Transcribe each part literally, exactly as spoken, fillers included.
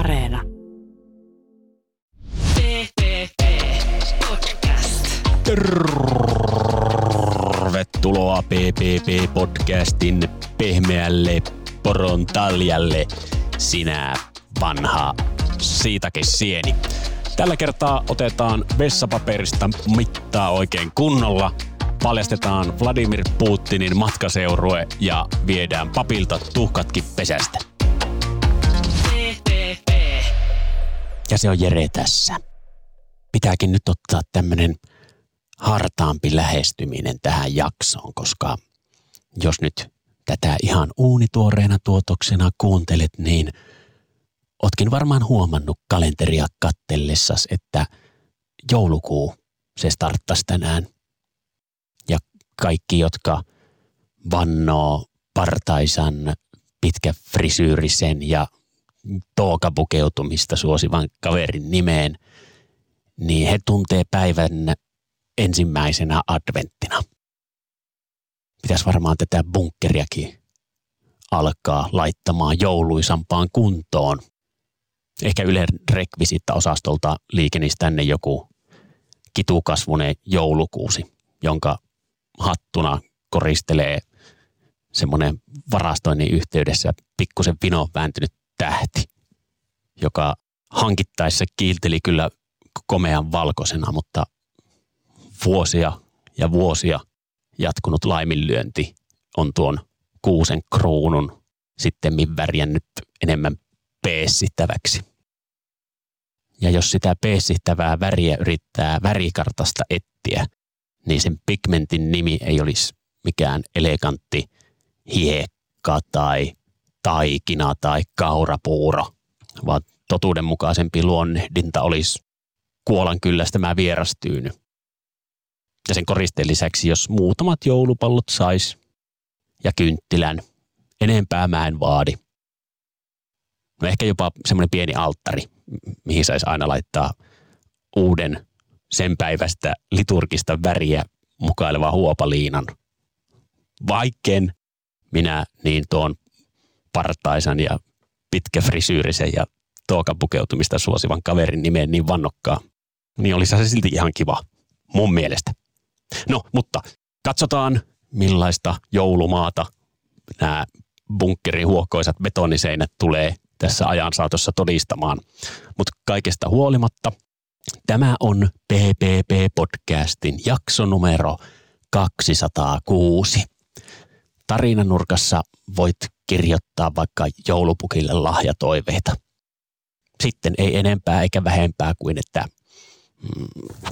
Areena. P P P Podcast. Tervetuloa P P P-podcastin pehmeälle porontaljalle, sinä vanha siitäkin sieni. Tällä kertaa otetaan vessapaperista mittaa oikein kunnolla, paljastetaan Vladimir Putinin matkaseurue ja viedään papilta tuhkatkin pesästä. P P P. Ja se on Jere tässä. Pitääkin nyt ottaa tämmönen hartaampi lähestyminen tähän jaksoon, koska jos nyt tätä ihan uunituoreena tuotoksena kuuntelet, niin ootkin varmaan huomannut kalenteria kattellessas, että joulukuu se starttasi tänään. Ja kaikki, jotka vannoo partaisan pitkäfrisyyrisen ja tookapukeutumista suosivan kaverin nimeen, niin he tuntee päivän ensimmäisenä adventtina. Pitäisi varmaan tätä bunkkeriakin alkaa laittamaan jouluisampaan kuntoon. Ehkä Ylen rekvisiitta-osastolta liikenisi tänne joku kitukasvunen joulukuusi, jonka hattuna koristelee semmoinen varastoinnin yhteydessä pikkusen vinoon vääntynyt tähti, joka hankittaessa kiilteli kyllä komean valkoisena, mutta vuosia ja vuosia jatkunut laiminlyönti on tuon kuusen kruunun sittemmin värjännyt enemmän peessittäväksi. Ja jos sitä peessittävää väriä yrittää värikartasta etsiä, niin sen pigmentin nimi ei olisi mikään elegantti hiekka tai taikina tai kaurapuuro, vaan totuudenmukaisempi luonnehdinta olisi kuolan kyllästämä vierastyyny. Ja sen koristeen lisäksi, jos muutamat joulupallot sais ja kynttilän, enempää mä en vaadi. No ehkä jopa semmoinen pieni alttari, mihin saisi aina laittaa uuden sen päivästä liturgista väriä mukaileva huopaliinan. Vaikken minä niin tuon partaisan ja pitkäfrisyyrisen ja tookapukeutumista suosivan kaverin nimeen niin vannokkaa, niin olisi se silti ihan kiva mun mielestä. No, mutta katsotaan millaista joulumaata nämä bunkkerin huokoisat betoniseinät tulee tässä ajan saatossa todistamaan. Mutta kaikesta huolimatta tämä on P P P-podcastin jakso numero kaksisataakuusi. Tarinanurkassa voit kirjoittaa vaikka joulupukille lahjatoiveita. Sitten ei enempää eikä vähempää kuin, että mm,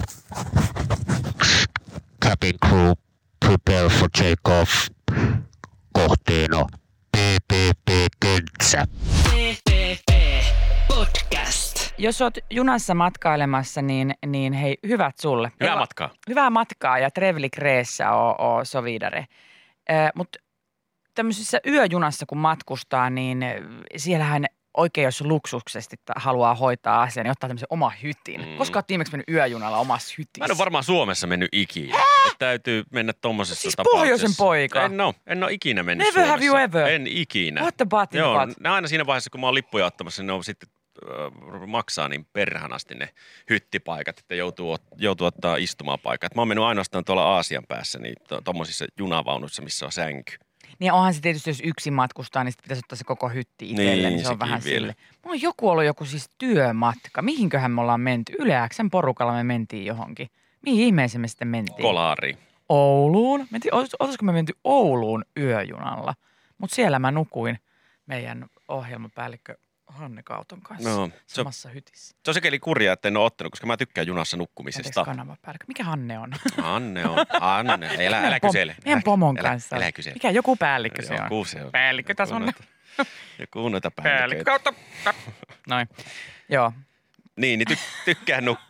cabin crew, prepare for take-off, kohteena P P P-kentsä. P P P Podcast. Jos oot junassa matkailemassa, niin, niin hei, hyvät sulle. Hyvää Eva, matkaa. Hyvää matkaa ja trevlig resa och, och så vidare. Eh, Mutta tämmöisessä yöjunassa kun matkustaa, niin siellähän oikein jos luksuksesti haluaa hoitaa asiaa, niin ottaa tämmöisen oma hytin. Mm. Koska oot viimeksi mennyt yöjunalla omassa hytissä? Mä en ole varmaan Suomessa mennyt ikinä. Täytyy mennä tommosessa siis tapauksessa. pohjoisen poika. En ole, en ole ikinä mennyt Never Suomessa. have you ever? En ikinä. What the button Joo, butt? ne aina siinä vaiheessa, kun mä oon lippuja ottamassa, ne on sitten äh, maksaa niin perhanasti ne hyttipaikat, että joutuu, joutuu ottaa istumapaikat. Mä oon mennyt ainoastaan tuolla Aasian päässä, niin to, tommosissa junavaunuissa, missä on sänky. Niin onhan se tietysti, jos yksin matkustaa, niin sitten pitäisi ottaa se koko hytti itselle. Niin, Niin se on sekin vähän vielä. sille. Mulla on joku ollut joku siis työmatka. Mihinköhän me ollaan menty? Yle X:n porukalla me mentiin johonkin. Mihin ihmeeseen me sitten mentiin? Kolari. Ouluun. Mentiin, olisiko me menty Ouluun yöjunalla? Mutta siellä mä nukuin meidän ohjelmapäällikkö Hanne Kauton kanssa No, se- samassa hytissä. Se on sekeli kurjaa, että en ole ottanut, koska mä tykkään junassa nukkumisesta. Anteeksi, kanavapäällikkö. Mikä Hanne on? Anne on, Anne. Älä, Meidän älä pom- kysele. Meidän Älä- pomon älä- kanssa. Älä kysele. Mikä joku päällikkö se on? Joku se on. Päällikkö tässä on. Joku noita- Joku noita Päällikkö päälliköitä. kautta. Noin. Joo. Niin, niin ty- tykkään nukkua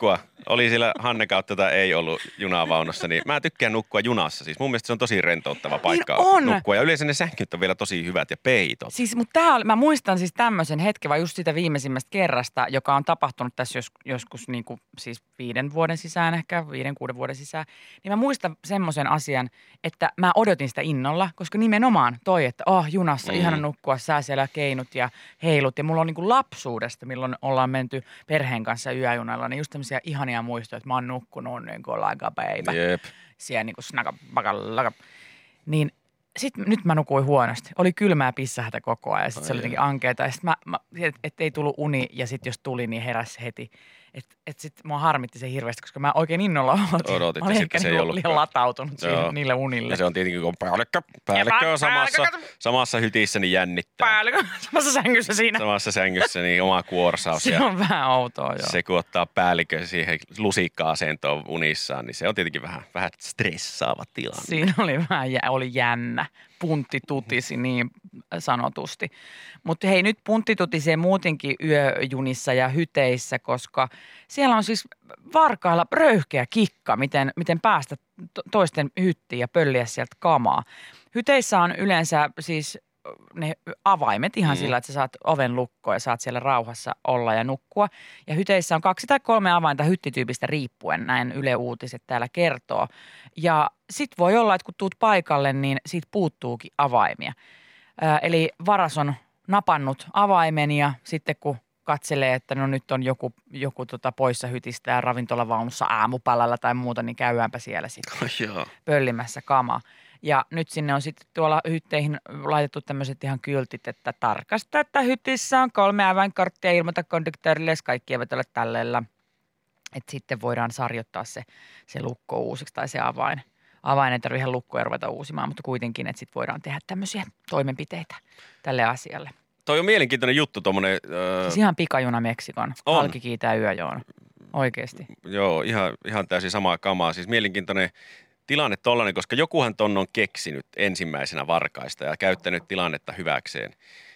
oli siellä Hanne kautta tai ei ollut junavaunussa, niin mä tykkään nukkua junassa. Siis mun mielestä se on tosi rentouttava paikka on. nukkua. Ja yleensä ne sänkyt on vielä tosi hyvät ja peitot. Siis, mutta tää oli, mä muistan siis tämmöisen hetken, vaan just sitä viimeisimmästä kerrasta, joka on tapahtunut tässä jos, joskus niin kuin, siis viiden vuoden sisään ehkä, viiden, kuuden vuoden sisään. Niin mä muistan semmoisen asian, että mä odotin sitä innolla, koska nimenomaan toi, että oh, junassa, mm. ihana nukkua, sä siellä keinut ja heilut. Ja mulla on niin kuin lapsuudesta, milloin ollaan menty perheen kanssa yöjunalla, niin just tämmöisiä ihania muistoja, että mä oon nukkunut niin kuin like a baby. Jep. Siellä niin kuin snaka, bakallaka. Niin sitten nyt mä nukuin huonosti. Oli kylmää pissähätä koko ajan ja sitten se oli jotenkin ankeeta. Ja sitten mä, mä et, et ei tullut uni ja sitten jos tuli, niin heräsi heti. Että et sitten mua harmitti se hirveästi, koska mä oikein innolla odotin. Odotit, mä olin ja ehkä sitten se ei niin ollutkaan. liian latautunut siihen, Joo. niille unille. Ja se on tietenkin, kun päällikkö, päällikkö on samassa, samassa hytissä, niin jännittää. Päällikkö samassa sängyssä siinä. Samassa sängyssä, niin oma kuorsaus. Se ja on vähän outoa, joo. se, kun ottaa päällikö siihen lusikka-asentoon unissaan, niin se on tietenkin vähän, vähän stressaava tilanne. Siinä oli vähän jä, oli jännä. Puntti tutisi niin sanotusti. Mutta hei, nyt puntti tutisee muutenkin yöjunissa ja hyteissä, koska siellä on siis Varkailla röyhkeä kikka, miten, miten päästä to- toisten hyttiin ja pölliä sieltä kamaa. Hyteissä on yleensä siis ne avaimet ihan mm. sillä, että sä saat oven lukkoon ja saat siellä rauhassa olla ja nukkua. Ja hyteissä on kaksi tai kolme avainta hyttityypistä riippuen, näin Yle Uutiset täällä kertoo. Ja sit voi olla, että kun tuut paikalle, niin siitä puuttuukin avaimia. Ää, eli varas on napannut avaimen ja sitten kun katselee, että no nyt on joku, joku tota poissa hytistä ja ravintolavaunussa aamupalalla tai muuta, niin käydäänpä siellä sitten Joo. pöllimässä kamaa. Ja nyt sinne on sitten tuolla hytteihin laitettu tämmöiset ihan kyltit, että tarkasta, että hytissä on kolme avainkorttia, ilmoita konduktöörille, jos kaikki eivät ole tällellä. Että sitten voidaan sarjoittaa se, se lukko uusiksi tai se avain. Avain ei tarvitse lukkoja ruveta uusimaan, mutta kuitenkin, että sitten voidaan tehdä tämmöisiä toimenpiteitä tälle asialle. Toi on mielenkiintoinen juttu tommonen. Öö, Siis ihan pikajuna Meksikon. On. Halki kiitää yöjoon. Oikeesti. joo, ihan, ihan täysin samaa kamaa. Siis mielenkiintoinen tilanne tollainen, koska jokuhan ton on keksinyt ensimmäisenä Varkaista ja käyttänyt tilannetta hyväkseen.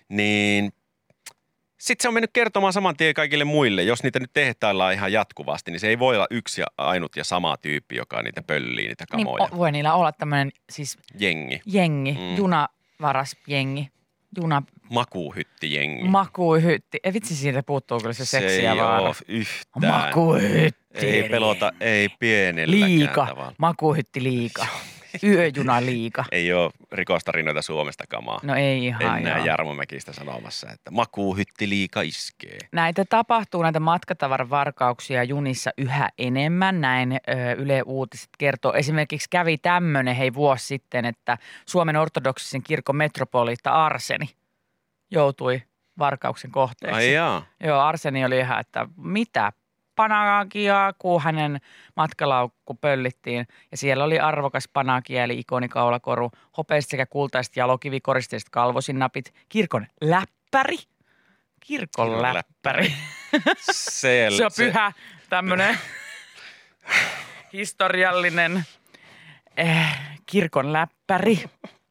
Niin sitten se on mennyt kertomaan saman tien kaikille muille. Jos niitä nyt tehtaillaan ihan jatkuvasti, niin se ei voi olla yksi ja ainut ja sama tyyppi, joka niitä pöllii, niitä Niin kamoja. o- voi niillä olla tämmöinen siis Jengi. jengi, Mm. mm. junavarasjengi, juna Makuuhyttijengi. makuuhytti. Ei vitsi, siitä puuttuu kyllä se, se seksiä ei vaara. ole yhtään. Makuuhytti. Ei pelota, ei pienelläkään Liika, tavalla. makuuhytti liika, yöjuna liika. Ei ole rikostarinoita Suomesta kamaa. No ei ihan En näe joo. Jarmo Mäkistä sanomassa, että makuuhytti liika iskee. Näitä tapahtuu, näitä matkatavaravarkauksia junissa yhä enemmän, näin ö, Yle Uutiset kertoo. Esimerkiksi kävi tämmöinen hei vuosi sitten, että Suomen ortodoksisen kirkon metropoliitta Arseni joutui varkauksen kohteeksi. Ai jaa. Joo, Arseni oli ihan, että mitä panagia, kun hänen matkalaukku pöllittiin. Ja siellä oli arvokas panagia, eli ikonikaulakoru, hopeiset sekä kultaiset jalokivikoristeiset kalvosinnapit, kirkon läppäri. Kirkon Kirkon läppäri. Se, Se on pyhä, tämmöinen historiallinen eh, kirkon läppäri,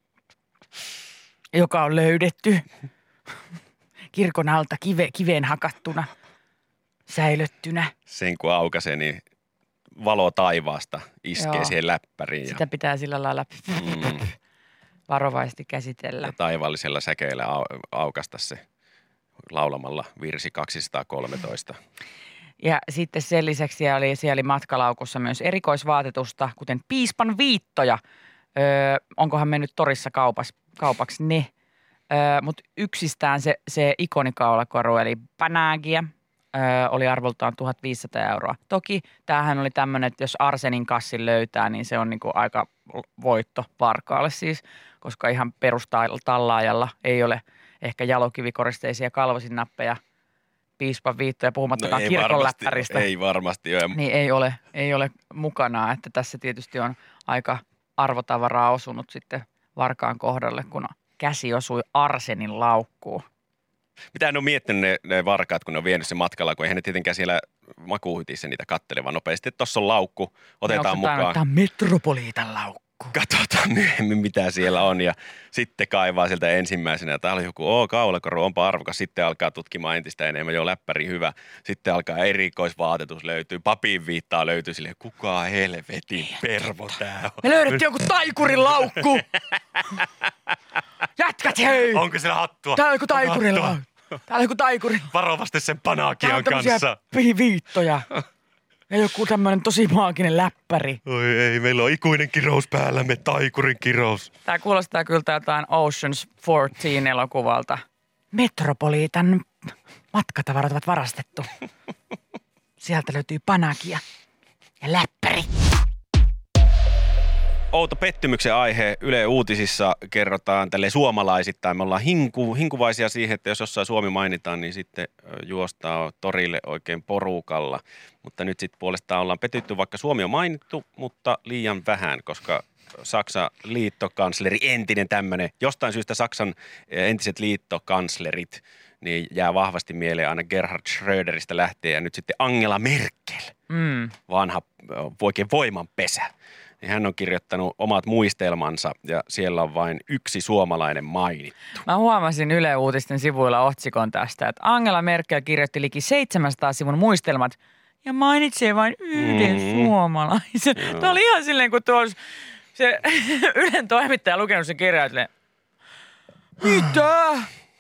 joka on löydetty kirkon alta kive, kiveen hakattuna, säilöttynä. Sen kun aukaisee, niin valo taivaasta iskee Joo. siihen läppäriin. Ja, Sitä pitää sillä lailla mm, varovaisesti käsitellä. ja taivaallisella säkeillä au, aukasta se laulamalla virsi kaksisataakolmetoista. Ja sitten sen lisäksi siellä oli, siellä oli matkalaukussa myös erikoisvaatetusta, kuten piispan viittoja. Öö, onkohan mennyt torissa kaupas, kaupaksi ne. Öö, Mutta yksistään se, se ikonikaulakoru, eli panagia, öö, oli arvoltaan tuhatviisisataa euroa. Toki tämähän oli tämmöinen, että jos Arsenin kassin löytää, niin se on niinku aika voitto Varkaalle siis, koska ihan perustallaajalla ei ole ehkä jalokivikoristeisia kalvosinnappeja, piispan viittoja, puhumattakaan no kirkon varmasti, läppäristä. ei varmasti ole. Niin ei ole, ei ole mukana, että tässä tietysti on aika arvotavaraa osunut sitten Varkaan kohdalle, kun käsi osui Arsenin laukkuun. Mitä ne on miettinyt ne, ne varkaat, kun ne on vienyt sen matkalla, kun eihän ne tietenkään siellä makuuhytissä niitä kattele, vaan nopeasti, että tuossa on laukku, otetaan Onko mukaan. Tämä on Metropoliitan laukku. katsotaan myöhemmin, mitä siellä on. Ja sitten kaivaa sieltä ensimmäisenä. Täällä on joku, oo, kaulakoru, onpa arvokas. Sitten alkaa tutkimaan entistä enemmän, joo, läppäri hyvä. Sitten alkaa erikoisvaatetus löytyy, papin viittaa löytyy silleen, kuka helvetin pervo tää on. Me löydettiin joku taikurin laukku. Jätkät, hei! Onko siellä hattua? Täällä on joku taikurin Hattua. laukku. Täällä on joku taikuri. Varovasti sen Täällä panakian on tämmöisiä kanssa. vi- viittoja. Ja joku tämmönen tosi maaginen läppäri. Oi ei, meillä on ikuinen kirous päällämme, taikurin kirous. Tää kuulostaa kyllä jotain Oceans neljätoista elokuvalta. Metropolitan matkatavarat ovat varastettu. Sieltä löytyy panakia ja läppäri. Outo pettymyksen aihe Yle Uutisissa kerrotaan tälle suomalaisittain. Me ollaan hinku, hinkuvaisia siihen, että jos jossain Suomi mainitaan, niin sitten juostaa torille oikein porukalla. Mutta nyt sitten puolestaan ollaan petytty, vaikka Suomi on mainittu, mutta liian vähän, koska Saksan liittokansleri, entinen tämmöinen, jostain syystä Saksan entiset liittokanslerit, niin jää vahvasti mieleen aina Gerhard Schröderistä lähtien ja nyt sitten Angela Merkel, Mm. vanha oikein voimanpesä. Niin hän on kirjoittanut omat muistelmansa ja siellä on vain yksi suomalainen mainittu. Mä huomasin Yle Uutisten sivuilla otsikon tästä, että Angela Merkel kirjoitti liki seitsemänsataa sivun muistelmat ja mainitsee vain yhden Mm. suomalaisen. Joo. Tämä oli ihan silleen, kun tuossa se Ylen toimittaja lukenut sen kirjan, että mitä?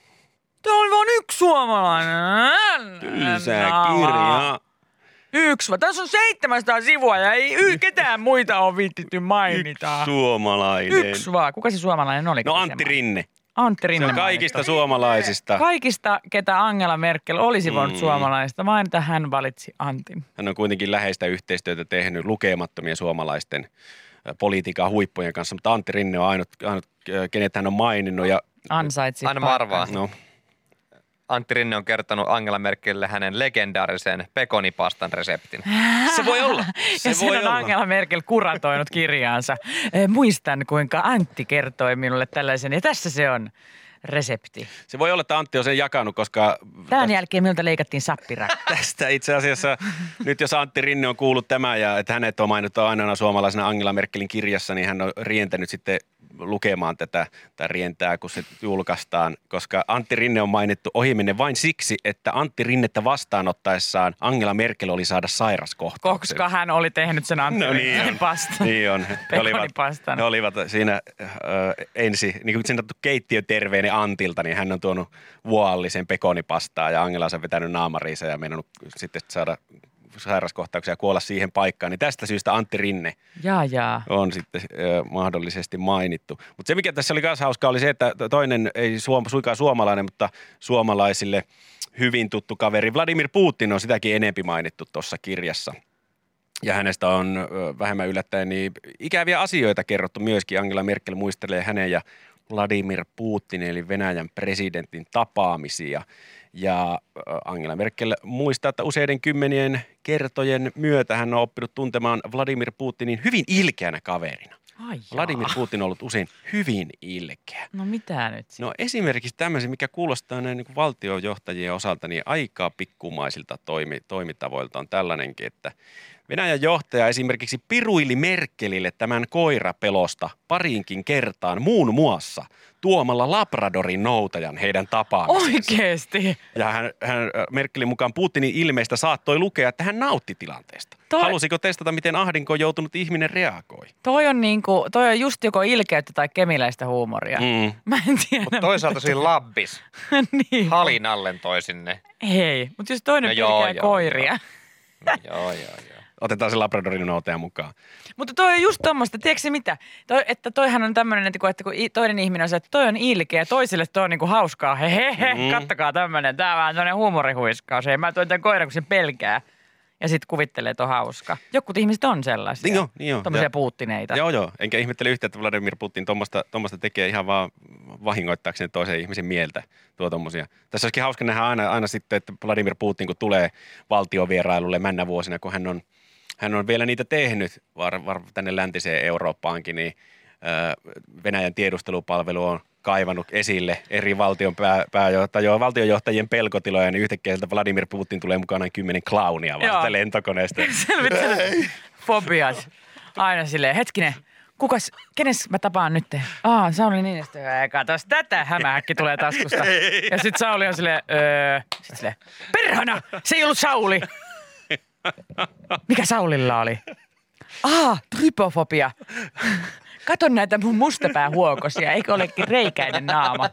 Tämä oli vain yksi suomalainen. Tylsää Nala. kirjaa. Yksi vaan. Tässä on seitsemänsataa sivua ja ei y- ketään muita ole viittitty Yksi mainita. suomalainen. Yksi vaan. Kuka se suomalainen oli? No Antti Rinne. Antti Se Rinne. on kaikista suomalaisista. Kaikista, ketä Angela Merkel olisi voinut Mm. suomalaista, vain että hän valitsi Antin. Hän on kuitenkin läheistä yhteistyötä tehnyt lukemattomien suomalaisten ä, politiikan huippujen kanssa, mutta Antti Rinne on ainut, ainut ä, kenet hän on maininnut. Ja, Ansaitsi. Aina mä paikkansa. arvaan. no, Antti Rinne on kertonut Angela Merkelille hänen legendaarisen pekonipastan reseptin. Se voi olla. Se Ja sen voi on olla. Angela Merkel kuratoinut kirjaansa. Eh, Muistan, kuinka Antti kertoi minulle tällaisen, ja tässä se on resepti. se voi olla, että Antti on sen jakanut, koska Tämän jälkeen minulta leikattiin sappirakka. tästä itse asiassa nyt jos Antti Rinne on kuullut tämä ja että hänet on mainittu ainoana suomalaisena Angela Merkelin kirjassa, niin hän on rientänyt sitten lukemaan tätä, tai rientää, kun se julkaistaan, koska Antti Rinne on mainittu ohimennen vain siksi, että Antti Rinnettä vastaanottaessaan Angela Merkel oli saada sairaskohtauksen. Koska hän oli tehnyt sen Antti No niin Rinteen on. pastan. Niin on. He olivat, Pekonipastana. he olivat siinä äh, ensi, niin kuin sanottu keittiöterveinen Antilta, niin hän on tuonut vuoallisen pekonipastaa ja Angela on vetänyt naamariinsa ja meinannut sitten saada sairaskohtauksia ja kuolla siihen paikkaan. Niin tästä syystä Antti Rinne Jaa, jaa. on sitten ö, mahdollisesti mainittu. Mutta se, mikä tässä oli myös hauskaa, oli se, että toinen ei suom, suinkaan suomalainen, mutta suomalaisille hyvin tuttu kaveri Vladimir Putin on sitäkin enempi mainittu tuossa kirjassa. Ja hänestä on ö, vähemmän yllättäen niin ikäviä asioita kerrottu myöskin. Angela Merkel muistelee hänen ja Vladimir Putin eli Venäjän presidentin tapaamisia. Ja Angela Merkel muistaa, että useiden kymmenien kertojen myötä hän on oppinut tuntemaan Vladimir Putinin hyvin ilkeänä kaverina. Ai jaa. Vladimir Putin on ollut usein hyvin ilkeä. No mitä nyt? No esimerkiksi tämmöisen, mikä kuulostaa näin niin kuin valtiojohtajien osalta, niin aika pikkumaisilta toimi, toimintavoilta on tällainenkin, että Venäjän johtaja esimerkiksi piruili Merkelille tämän koirapelosta pariinkin kertaan muun muassa tuomalla Labradorin noutajan heidän tapaamisensa. Oikeesti? Ja hän, hän, Merkelin mukaan Putinin ilmeistä saattoi lukea, että hän nautti tilanteesta. Toi- Halusiko testata, miten ahdinkoon joutunut ihminen reagoi? Toi on niinku, toi on just joko ilkeyttä tai kemiläistä huumoria. Mm. Mä en tiedä. Mutta toisaalta siinä labbis niin. halinallen toi sinne. Hei, mutta jos toinen No no joo, pelkää joo, koiria. No, joo, joo, joo. Otetaan se Labradorin noutaja mukaan. Mutta toi on just tommoista, tiedätkö se mitä? Toi, että toihan on tämmöinen, että kun, että kun i- toinen ihminen on se, että toi on ilkeä, toiselle toi on niinku hauskaa. Hehehe, Mm. mm. kattokaa tämmöinen. Tää on vähän tämmöinen huumorihuiskaus. Hei, mä toin tämän koiran, kun se pelkää. Ja sit kuvittelee, että on hauska. Jokut ihmiset on sellaisia. Niin on, niin on. Tommosia Ja- puuttineita. Joo, joo. Enkä ihmettele yhtään, että Vladimir Putin tuommoista, tuommoista tekee ihan vaan vahingoittaakseen toisen ihmisen mieltä. Tuo tommosia. Tässä olisikin hauska nähdä aina, aina sitten, että Vladimir Putin, kun tulee valtiovierailulle männä vuosina, kun hän on, hän on vielä niitä tehnyt var, var, tänne läntiseen Eurooppaankin, niin ö, Venäjän tiedustelupalvelu on kaivannut esille eri valtion pää, pääjo- tai jo, valtionjohtajien pelkotiloja, niin yhtäkkiä sieltä Vladimir Putin tulee mukanaan kymmenen clownia vasta Joo. lentokoneesta. Selvittely. Fobiat. Aina silleen, hetkinen, kukas, kenes mä tapaan nyt? Aa, Sauli Niinistö. Eikä taas tätä hämähäkki tulee taskusta. Ja sit Sauli on silleen, öö, sit silleen, perhana, se ei ollut Sauli. Mikä Saulilla oli? Aa, trypofobia. Kato näitä mun mustapäähuokosia, eikö olekin reikäinen naama?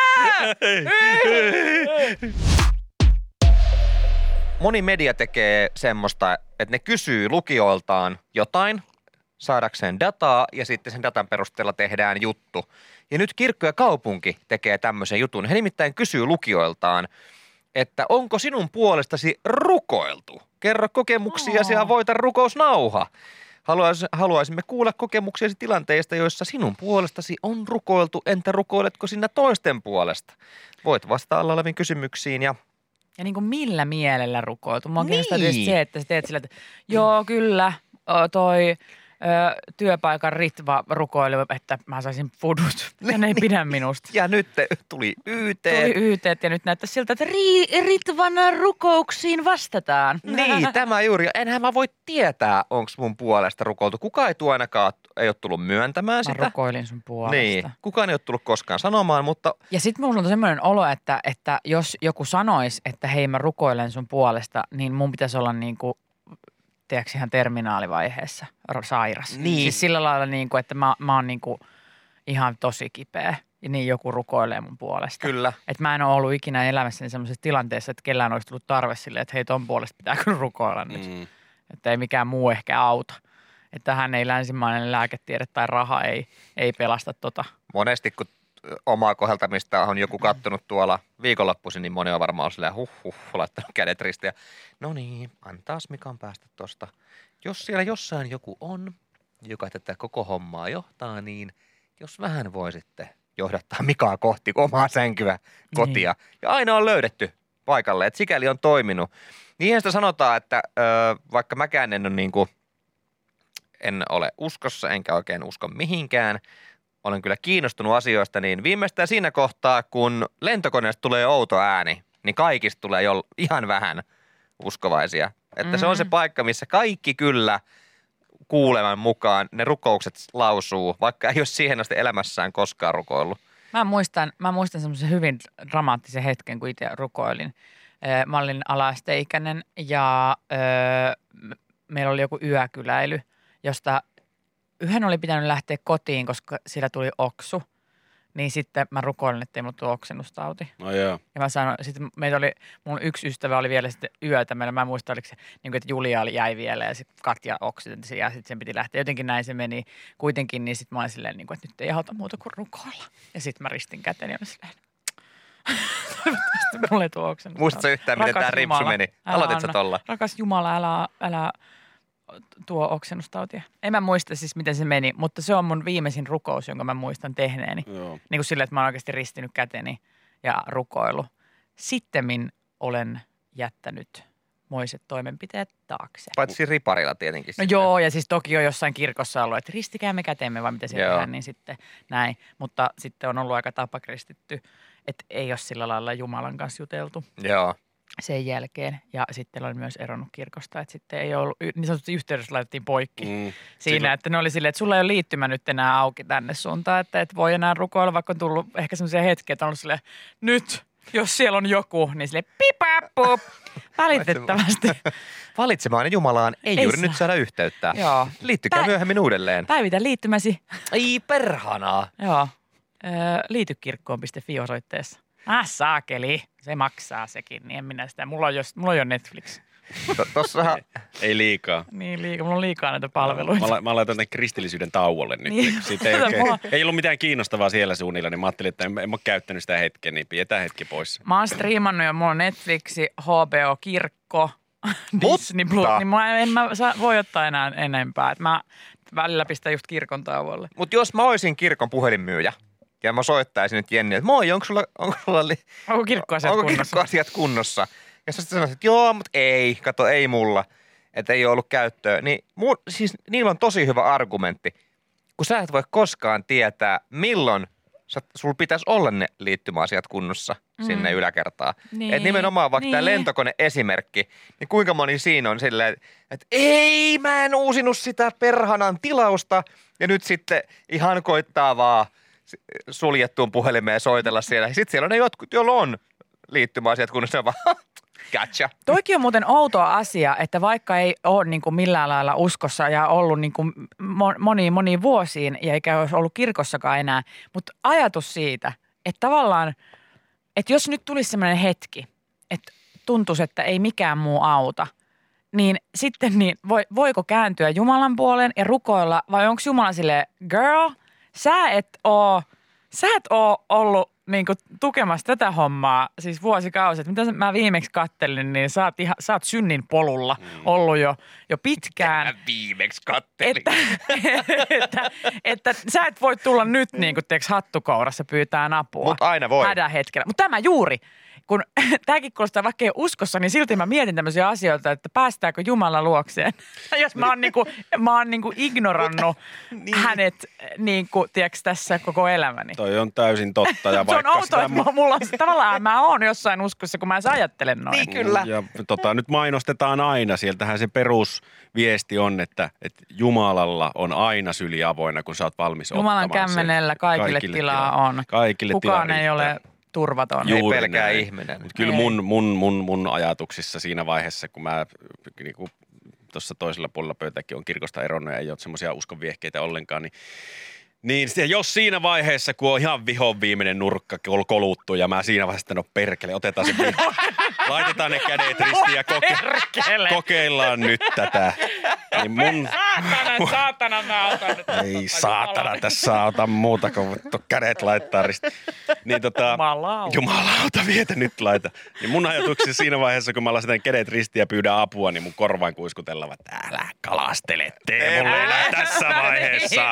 Moni media tekee semmoista, että ne kysyy lukijoiltaan jotain saadakseen dataa ja sitten sen datan perusteella tehdään juttu. Ja nyt Kirkko ja kaupunki tekee tämmöisen jutun. He nimittäin kysyy lukijoiltaan, että onko sinun puolestasi rukoiltu? Kerro kokemuksiasi ja voita rukousnauha. Haluais, haluaisimme kuulla kokemuksiasi tilanteista, joissa sinun puolestasi on rukoiltu. Entä rukoiletko sinä toisten puolesta? Voit vastailla oleviin kysymyksiin ja... Ja niin kuin millä mielellä rukoiltu? Mua Niin. kiinnostaa tietysti se, että sä teet sillä, että joo, kyllä, o, toi ö, työpaikan Ritva rukoili, että mä saisin fudut. Ja ne ei pidä minusta. Ja nyt tuli Y T. Tuli yteet ja nyt näyttää siltä, että ri, Ritvan rukouksiin vastataan. Niin, tämä juuri. Enhän mä voi tietää, onko mun puolesta rukoiltu. Kukaan ei tuo ainakaan, ei ole tullut myöntämään Mä sitä. rukoilin sun puolesta. Niin, kukaan ei ole tullut koskaan sanomaan, mutta Ja sit mulla on semmoinen olo, että, että jos joku sanoisi, että hei mä rukoilen sun puolesta, niin mun pitäisi olla niin kuin, tiedätkö ihan terminaalivaiheessa sairas. Niin. Siis sillä lailla niin kuin, että mä, mä oon niin kuin ihan tosi kipeä ja niin joku rukoilee mun puolesta. kyllä. Että mä en ole ollut ikinä elämässäni semmoisessa tilanteessa, että kellään olisi tullut tarve silleen, että hei ton puolesta pitää kyllä rukoilla nyt. Mm. Että ei mikään muu ehkä auta. Että tähän ei länsimainen lääketiede tai raha ei, ei pelasta tota. Monesti kun omaa koheltamista on joku kattonut tuolla viikonloppuisin, niin moni on varmaan ollut silleen huh huh, laittanut kädet ristiin. No niin, antaas Mikan päästä tosta. Jos siellä jossain joku on, joka tätä koko hommaa johtaa, niin jos vähän voisitte johdattaa Mikaa kohti omaa sänkyä kotia. Niin. Ja aina on löydetty paikalle, että sikäli on toiminut. Niinhän sitä sanotaan, että ö, vaikka mäkään en ole niin kuin, en ole uskossa enkä oikein usko mihinkään, olen kyllä kiinnostunut asioista, niin viimeistään siinä kohtaa, kun lentokoneesta tulee outo ääni, niin kaikista tulee jo ihan vähän uskovaisia. Että mm-hmm. se on se paikka, missä kaikki kyllä kuuleman mukaan ne rukoukset lausuu, vaikka ei ole siihen asti elämässään koskaan rukoillut. Mä muistan, mä muistan semmoisen hyvin dramaattisen hetken, kun itse rukoilin. Mä olin ala-asteikäinen ja öö, meillä oli joku yökyläily, josta yhden oli pitänyt lähteä kotiin, koska siellä tuli oksu. Niin sitten mä rukoilin, ettei mulla tule oksennustauti. No joo. Ja mä sanoin, sitten meitä oli, mun yksi ystävä oli vielä sitten yötä meillä. Mä en muista, oliko se, niin kuin, että Julia oli, jäi vielä ja sitten Katja oksitenti ja sitten sen piti lähteä. Jotenkin näin se meni. Kuitenkin, niin sitten mä olin silleen, niin kuin, että nyt ei auta muuta kuin rukoilla. Ja sitten mä ristin käteni ja olin silleen, toivottavasti mulle ei tule oksennustauti. Muistatko yhtään, miten tämä rimpsu meni? Aloititko tolla? Rakas Jumala, älä, älä tuo oksennustautia. En mä muista siis, miten se meni, mutta se on mun viimeisin rukous, jonka mä muistan tehneeni. Joo. Niin kuin silleen, että mä oon oikeasti ristinyt käteni ja rukoillut. Sittemmin olen jättänyt moiset toimenpiteet taakse. Paitsi riparilla tietenkin. No sitten. joo, ja siis toki on jossain kirkossa ollut, että ristikäämme kätemme, vai mitä siellä Joo. tehdään, niin sitten näin. Mutta sitten on ollut aika tapakristitty, että ei ole sillä lailla Jumalan kanssa juteltu Joo. sen jälkeen. Ja sitten olen myös eronnut kirkosta, että sitten ei ollut, niin sanotusti yhteydessä laitettiin poikki. Mm. Siinä, Silloin- että ne oli silleen, että sulla ei ole liittymä nyt enää auki tänne suuntaan, että et voi enää rukoilla, vaikka on tullut ehkä semmoisia hetkiä, että on ollut silleen, nyt, jos siellä on joku, niin silleen pipapup, valitettavasti. Valitsemaan Jumalaan ei, Ei juuri saa. nyt saada yhteyttä. Joo. Liittykää Tää- myöhemmin uudelleen. Päivitä liittymäsi. Ai perhanaa. Joo. Öö, liitykirkkoon piste fi osoitteessa. Ah, saakeli. Se maksaa sekin, niin en minä sitä. Mulla on jo, mulla on jo Netflix. To- Tossahan Ei liikaa. Niin liikaa, mulla on liikaa näitä palveluita. Mä, la- mä laitan tämän kristillisyyden tauolle nyt. Niin. Siitä ei, oikein, Mulla- ei ollut mitään kiinnostavaa siellä suunnilla, niin mä ajattelin, että en, en mä ole käyttänyt sitä hetken, niin pidetään hetki pois. Mä oon striimannut jo, mulla on Netflixi, H B O Kirkko, Disney Plus, niin mä en mä saa, voi ottaa enää enempää. Et mä välillä pistän just kirkon tauolle. Mutta jos mä olisin kirkon puhelinmyyjä ja mä soittaisin nyt Jenni, että moi, onko sulla, onko sulla li- Onko kirkkoasiat onko kunnossa? kirkkoasiat kunnossa? Ja sä sitten sanoisit, että joo, mutta ei, kato, ei mulla, että ei ole ollut käyttöä. Niin mun, siis niillä on tosi hyvä argumentti, kun sä et voi koskaan tietää, milloin sä, sulla pitäisi olla ne liittymäasiat kunnossa sinne Mm. yläkertaan. Niin, Että nimenomaan vaikka tämä niin. lentokone-esimerkki, niin kuinka moni siinä on silleen, että ei, mä en uusinut sitä perhanan tilausta. Ja nyt sitten ihan koittaa vaan suljettuun puhelimeen soitella siellä. Sitten siellä on ne jotkut, joilla on liittymäasiat, kun se on vaan gotcha. Toikin on muuten outo asia, että vaikka ei ole niin kuin millään lailla uskossa ja ollut niin kuin moniin moniin vuosiin ja eikä olisi ollut kirkossakaan enää, mutta ajatus siitä, että tavallaan, että jos nyt tulisi sellainen hetki, että tuntuisi, että ei mikään muu auta, niin sitten niin voiko kääntyä Jumalan puoleen ja rukoilla vai onko Jumala silleen, girl, sä et oo, sä et oo ollut niinku tukemassa tätä hommaa siis vuosikausia. Mitä mä viimeksi kattelin, niin sä oot, ihan, sä oot synnin polulla mm. ollut jo, jo pitkään. Mä viimeksi kattelin. Että, että, että, että sä et voi tulla nyt niinku, tiiäks, hattukourassa pyytään apua. Mut aina voi. Hädän hetkellä. Mutta tämä juuri. Kun tämäkin kuulostaa vaikka ei uskossa, niin silti mä mietin tämmöisiä asioita, että päästäänkö Jumala luokseen. Jos mä oon, niinku, mä oon niinku ignorannut niin. hänet niinku, tiiäks, tässä koko elämäni. Toi on täysin totta. Ja se on outoa, että mu- mulla on tavallaan mä oon jossain uskossa, kun mä en ajattelen noin. Niin kyllä. Ja tota, nyt mainostetaan aina. Sieltähän se perusviesti on, että, että Jumalalla on aina syli avoinna, kun sä oot valmis Jumalan ottamaan kämmenellä kaikille, kaikille tilaa tilaa on. Kaikille Kukaan tilaa ei ole turvaton. Ei pelkää ihminen. Mut kyllä mun, mun, mun, mun ajatuksissa siinä vaiheessa, kun mä niinku, tuossa toisella puolella pöytäkin on kirkosta eronnut ja ei ole semmoisia uskonviehkeitä ollenkaan, niin Niin se, jos siinä vaiheessa, kun on ihan vihon viimeinen nurkka koluttu ja mä siinä vaiheessa, no perkele, otetaan se viho. Laitetaan ne kädet ristiin ja koke- kokeillaan nyt tätä. Niin mun... Saatana, saatana, mä otan nyt. Ei saatana, tässä auta muuta kuin vittu kädet laittaa ristiin. Niin tota... Jumalauta. Jumalauta, vietä nyt laita. Niin mun ajatuksessa siinä vaiheessa, kun mä laitan kädet ristiin ja pyydän apua, niin mun korvaan kuiskutella, että älä kalastele, tee mulle enää tässä vaiheessa.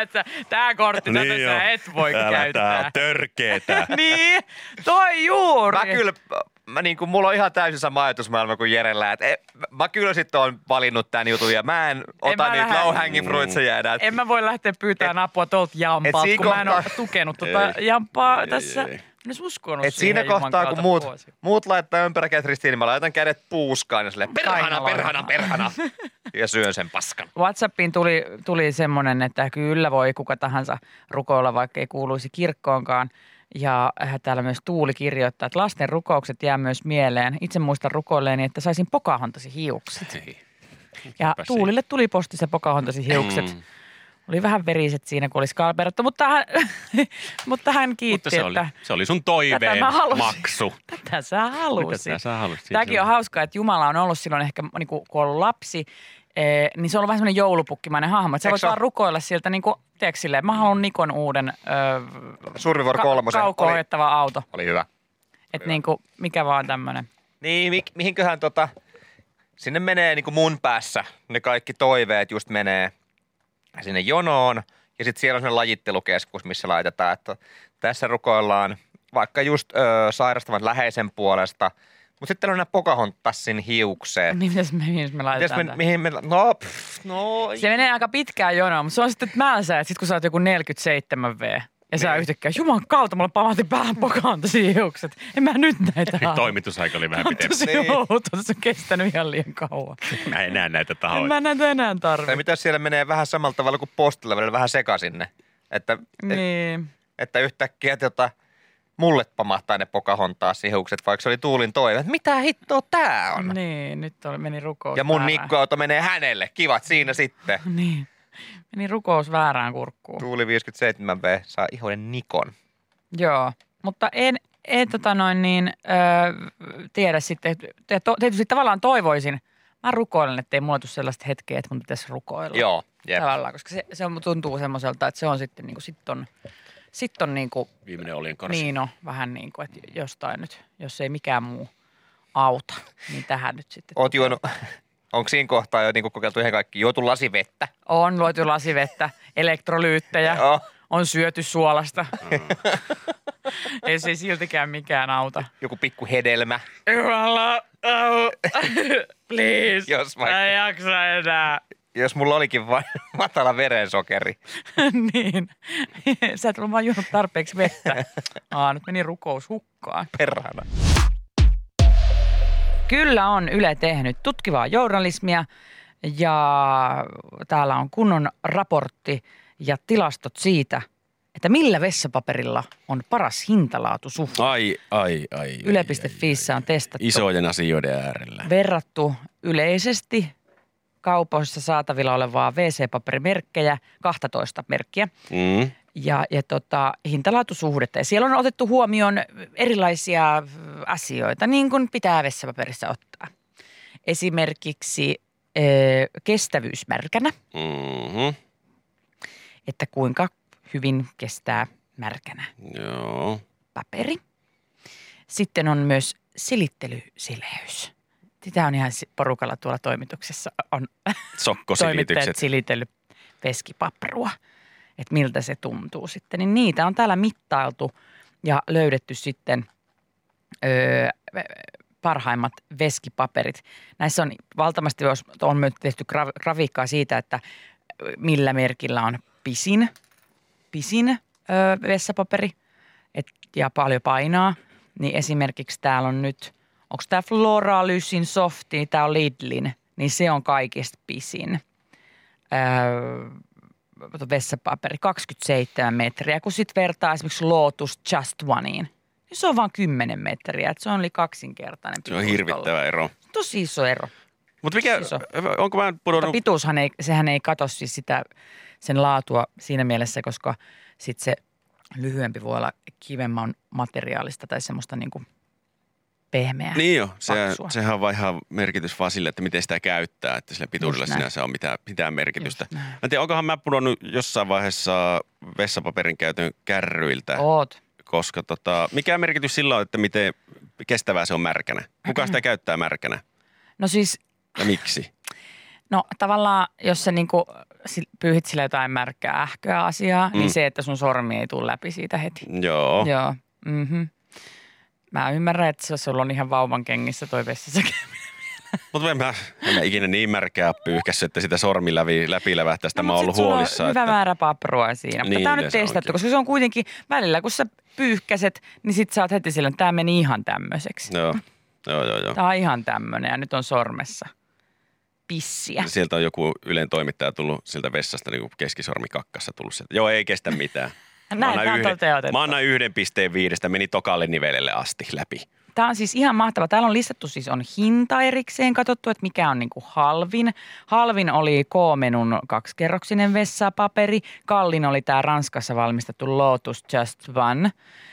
Tää kortti, tätä Niin sä et voi Älä käyttää. tää on törkeetä. Niin, toi juuri. Mä kyllä, mä niin kuin, mulla on ihan täysin sama ajatusmaailma kuin Jerellä. Et, e, mä kyllä sitten oon valinnut tän jutun ja mä en ota mä niitä lähde- low hanging fruitseja enää. En mä voi lähteä pyytämään apua tuolta jampaalta, siinä kun mä en ole kohtaa- tukenut tuota Ei. jampaa Ei, tässä. ei, ei. En edes uskonut Et siihen siinä Juman kohtaa, kun kautta muut, vuosia. muut laittaa ympärä ristiin, niin mä laitan kädet puuskaan ja silleen perhana, Kainaloon. perhana, perhana. Ja syön sen paskan. WhatsAppiin tuli, tuli semmoinen, että kyllä voi kuka tahansa rukoilla, vaikka ei kuuluisi kirkkoonkaan. Ja täällä myös Tuuli kirjoittaa, että lasten rukoukset jää myös mieleen. Itse muistan rukoilleeni, että saisin Pocahontasin hiukset. Ei. Ja Mikäpä Tuulille tuli postissa Pocahontasin hiukset. Mm. Oli vähän veriset siinä, kun oli skalperattu, mutta hän, mutta hän kiitti, Mutta se oli, että se oli sun tätä toiveen mä halusin. maksu. tätä sä halusit. Mitä sä halusit? Tämäkin on hauskaa, että Jumala on ollut silloin ehkä, niin kuin, kun on ollut lapsi, eh, niin se on ollut vähän semmoinen joulupukkimainen hahmo. Että sä Eikö voit se vaan ole? rukoilla sieltä, niin kuin, tiedätkö silleen, mä haluan Nikon uuden Survivor kolmosen. Oli, kauko-ohjattava auto. oli hyvä. Että niin kuin, mikä vaan tämmöinen. Niin, mi- mihinköhän tota, sinne menee niin kuin mun päässä, ne kaikki toiveet just menee sinne jonoon. Ja sitten siellä on sellainen lajittelukeskus, missä laitetaan, että tässä rukoillaan vaikka just ö, sairastavan läheisen puolesta. Mutta sitten on nämä Pocahontasin hiukset. Niin, mitäs me, mihin me laitetaan Mitäs me, tämä? mihin me, no, pff, no. Se menee aika pitkään jonoon, mutta se on sitten mälsää, että sit kun sä oot joku neljäkymmentäseitsemän vuotta ja sä Niin. yhtäkkiä, juman kautta, mulla pamahti päähän Pocahontasin hiukset. En mä nyt näitä halua. Toimitusaika oli vähän On pitempi. tosi Niin. outoa, se on kestänyt ihan liian kauan. Mä en näe näitä En tahoja. mä näitä enää Tai tarvitse. mitä jos siellä menee vähän samalla tavalla kuin postilla, välillä vähän sekaisin ne. Että, et, Niin. että yhtäkkiä tota, mulle pamahtaa ne Pocahontasin hiukset, vaikka se oli Tuulin toive. Että mitä hittoa tää on? Niin, nyt oli, meni rukous Ja mun väärään. nikkoauto menee hänelle. Kivat siinä sitten. Niin. Meni rukous väärään kurkkuun. Tuuli viisikymmentäseitsemän vuotta saa ihoinen Nikon. Joo, mutta en, en tota noin niin, öö, tiedä sitten. Ja to, tietysti tavallaan toivoisin, mä rukoilen, että ei mulla tule sellaista hetkeä, että mun pitäisi rukoilla. Joo, jep. Tavallaan, koska se, se on, tuntuu semmoiselta, että se on sitten niin kuin, sit on, sit on niin kuin, Viimeinen olien karsi. niin no, vähän niin kuin, että jostain nyt, jos ei mikään muu auta, niin tähän nyt sitten. Oot juonut, onko siinä kohtaa jo niinku kokeiltu ihan kaikki? Juotu lasivettä? On luotu lasivettä, elektrolyyttejä, Joo. on syöty suolasta. Ei se siltikään mikään auta. Joku pikku hedelmä. Jumala, au, please, Jos vaikka- mä en jaksa enää. Jos mulla olikin vain matala verensokeri. Niin, sä et ole vaan juonut tarpeeksi vettä. Aa, nyt meni rukous hukkaan. Perhana. Kyllä on Yle tehnyt tutkivaa journalismia ja täällä on kunnon raportti ja tilastot siitä, että millä vessapaperilla on paras hintalaatusuhde. Ai, ai, ai. Yle piste fiissä on testattu. Isojen asioiden äärellä. Verrattu yleisesti kaupoissa saatavilla olevaa W C-paperimerkkejä, kaksitoista merkkiä. Mm. Ja, ja tota, hintalaatusuhdetta. Ja siellä on otettu huomioon erilaisia asioita, niin kuin pitää vessapaperissa ottaa. Esimerkiksi ö, kestävyys märkänä, Mm-hmm. että kuinka hyvin kestää märkänä Joo. paperi. Sitten on myös silittelysileys. Sitä on ihan porukalla tuolla toimituksessa on toimittajat Sokkosilitykset. silitellyt veskipaprua, että miltä se tuntuu sitten. Niin niitä on täällä mittailtu ja löydetty sitten öö, parhaimmat veskipaperit. Näissä on valtavasti on myös tehty grafiikkaa siitä, että millä merkillä on pisin, pisin öö, vessapaperi et, ja paljon painaa. Niin esimerkiksi täällä on nyt, onko tämä Floralysin softi, tämä on Lidlin, niin se on kaikista pisin öö, vessapaperi, kaksikymmentäseitsemän metriä. Kun sitten vertaa esimerkiksi Lotus Just Oneen, niin se on vain kymmenen metriä, että se on yli kaksinkertainen Se on pituus hirvittävä tuolla. ero. Tosi iso ero. Mutta mikä, Iso. onko mä Mutta pudonnut... pituushan ei, sehän ei katso siis sitä, sen laatua siinä mielessä, koska sitten se lyhyempi voi olla kivemman materiaalista tai semmoista niin kuin pehmeää. Niin jo, se, paksua. sehän on vaan ihan merkitys vaan sille, että miten sitä käyttää, että sillä pituudella Just näin. sinänsä on mitään, mitään merkitystä. Just näin. Mä en tiedä, onkohan mä pudonnut jossain vaiheessa vessapaperin käytön kärryiltä, Oot. koska tota, mikä merkitys sillä on, että miten kestävää se on märkänä? Kuka sitä käyttää märkänä No siis, ja miksi? no tavallaan, jos sä niinku sil- pyyhit sillä jotain märkää ähköä asiaa, mm. niin se, että sun sormi ei tule läpi siitä heti. Joo. Joo. Mm-hmm. Mä ymmärrän, että se sulla on ihan vauvan kengissä toi vessassa käyminen. Mutta en mä, en mä ikinä niin märkää pyyhkässyt, että sitä sormi läpi, läpi levähtäisi. No, Mä oon mut ollut sit sulla on huolissaan. hyvä Että... määrä paprua siinä. Mutta Niin, tämä on nyt yleensä testattu, onkin. koska se on kuitenkin välillä, kun sä pyyhkäset, niin sit sä oot heti silloin, että tämä meni ihan tämmöiseksi. Joo, joo, joo. joo. Tämä on ihan tämmöinen ja nyt on sormessa pissiä. Sieltä on joku Ylen toimittaja tullut siltä vessasta niin kuin keskisormi kakkassa tullut sieltä. Joo, ei kestä mitään. Mä Näin annan tämä on yhden, toteutettu. mä annan yhden pisteen viidestä, meni tokalle nivelelle asti läpi. Tämä on siis ihan mahtava. Täällä on listattu siis on hinta erikseen, katsottu, että mikä on niin kuin halvin. Halvin oli K-menun kaksikerroksinen vessapaperi. Kallin oli tämä Ranskassa valmistettu Lotus Just One.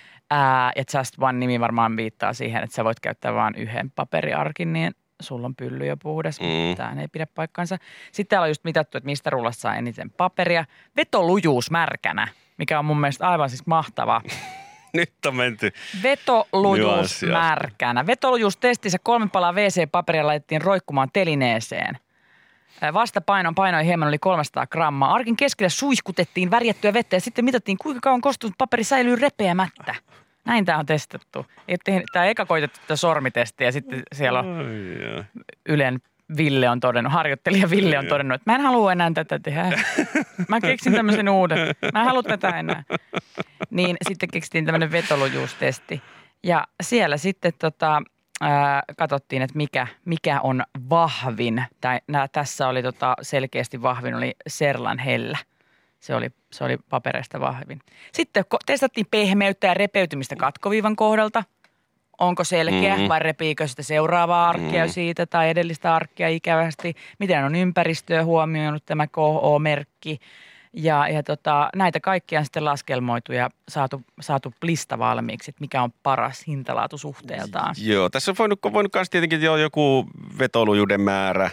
Ää, ja Just One-nimi varmaan viittaa siihen, että sä voit käyttää vain yhden paperiarkin, niin sulla on pylly jo puhdas, Mm. mutta tämä ei pidä paikkansa. Sitten täällä on just mitattu, että mistä rullasta saa eniten paperia. Vetolujuus märkänä, mikä on mun mielestä aivan siis mahtavaa. Nyt on menty. Vetolujuus Nyanssia. märkänä. Vetolujuus testissä kolme palaa wc-paperia laitettiin roikkumaan telineeseen. Vastapainon painoi hieman oli kolmesataa grammaa. Arkin keskellä suihkutettiin värjättyä vettä ja sitten mitattiin, kuinka kauan kostunut paperi säilyy repeämättä. Näin tämä on testattu. Tämä eka koitettu tätä sormitestiä ja sitten siellä on Ai, jaa. Ylen Ville on todennut, harjoittelija Ville on todennut, että mä en halua enää tätä tehdä. Mä keksin tämmöisen uuden. Mä en halua tätä enää. Niin sitten keksittiin tämmöinen vetolujuustesti. Ja siellä sitten tota, ää, katsottiin, että mikä, mikä on vahvin. Tai, nää, tässä oli tota, selkeästi vahvin, oli Serlan hellä. Se oli, se oli papereista vahvin. Sitten ko- testattiin pehmeyttä ja repeytymistä katkoviivan kohdalta. Onko selkeä Mhm. vai repiikö sitä seuraavaa arkkia Mhm. siitä tai edellistä arkkia ikävästi? Miten on ympäristöä huomioinut tämä K O-merkki? Ja, ja tota, näitä kaikkia on sitten laskelmoitu ja saatu, saatu lista valmiiksi, että mikä on paras hintalaatu suhteeltaan. Joo, tässä on voinut, voinut myös tietenkin jo joku vetolujuuden määrä.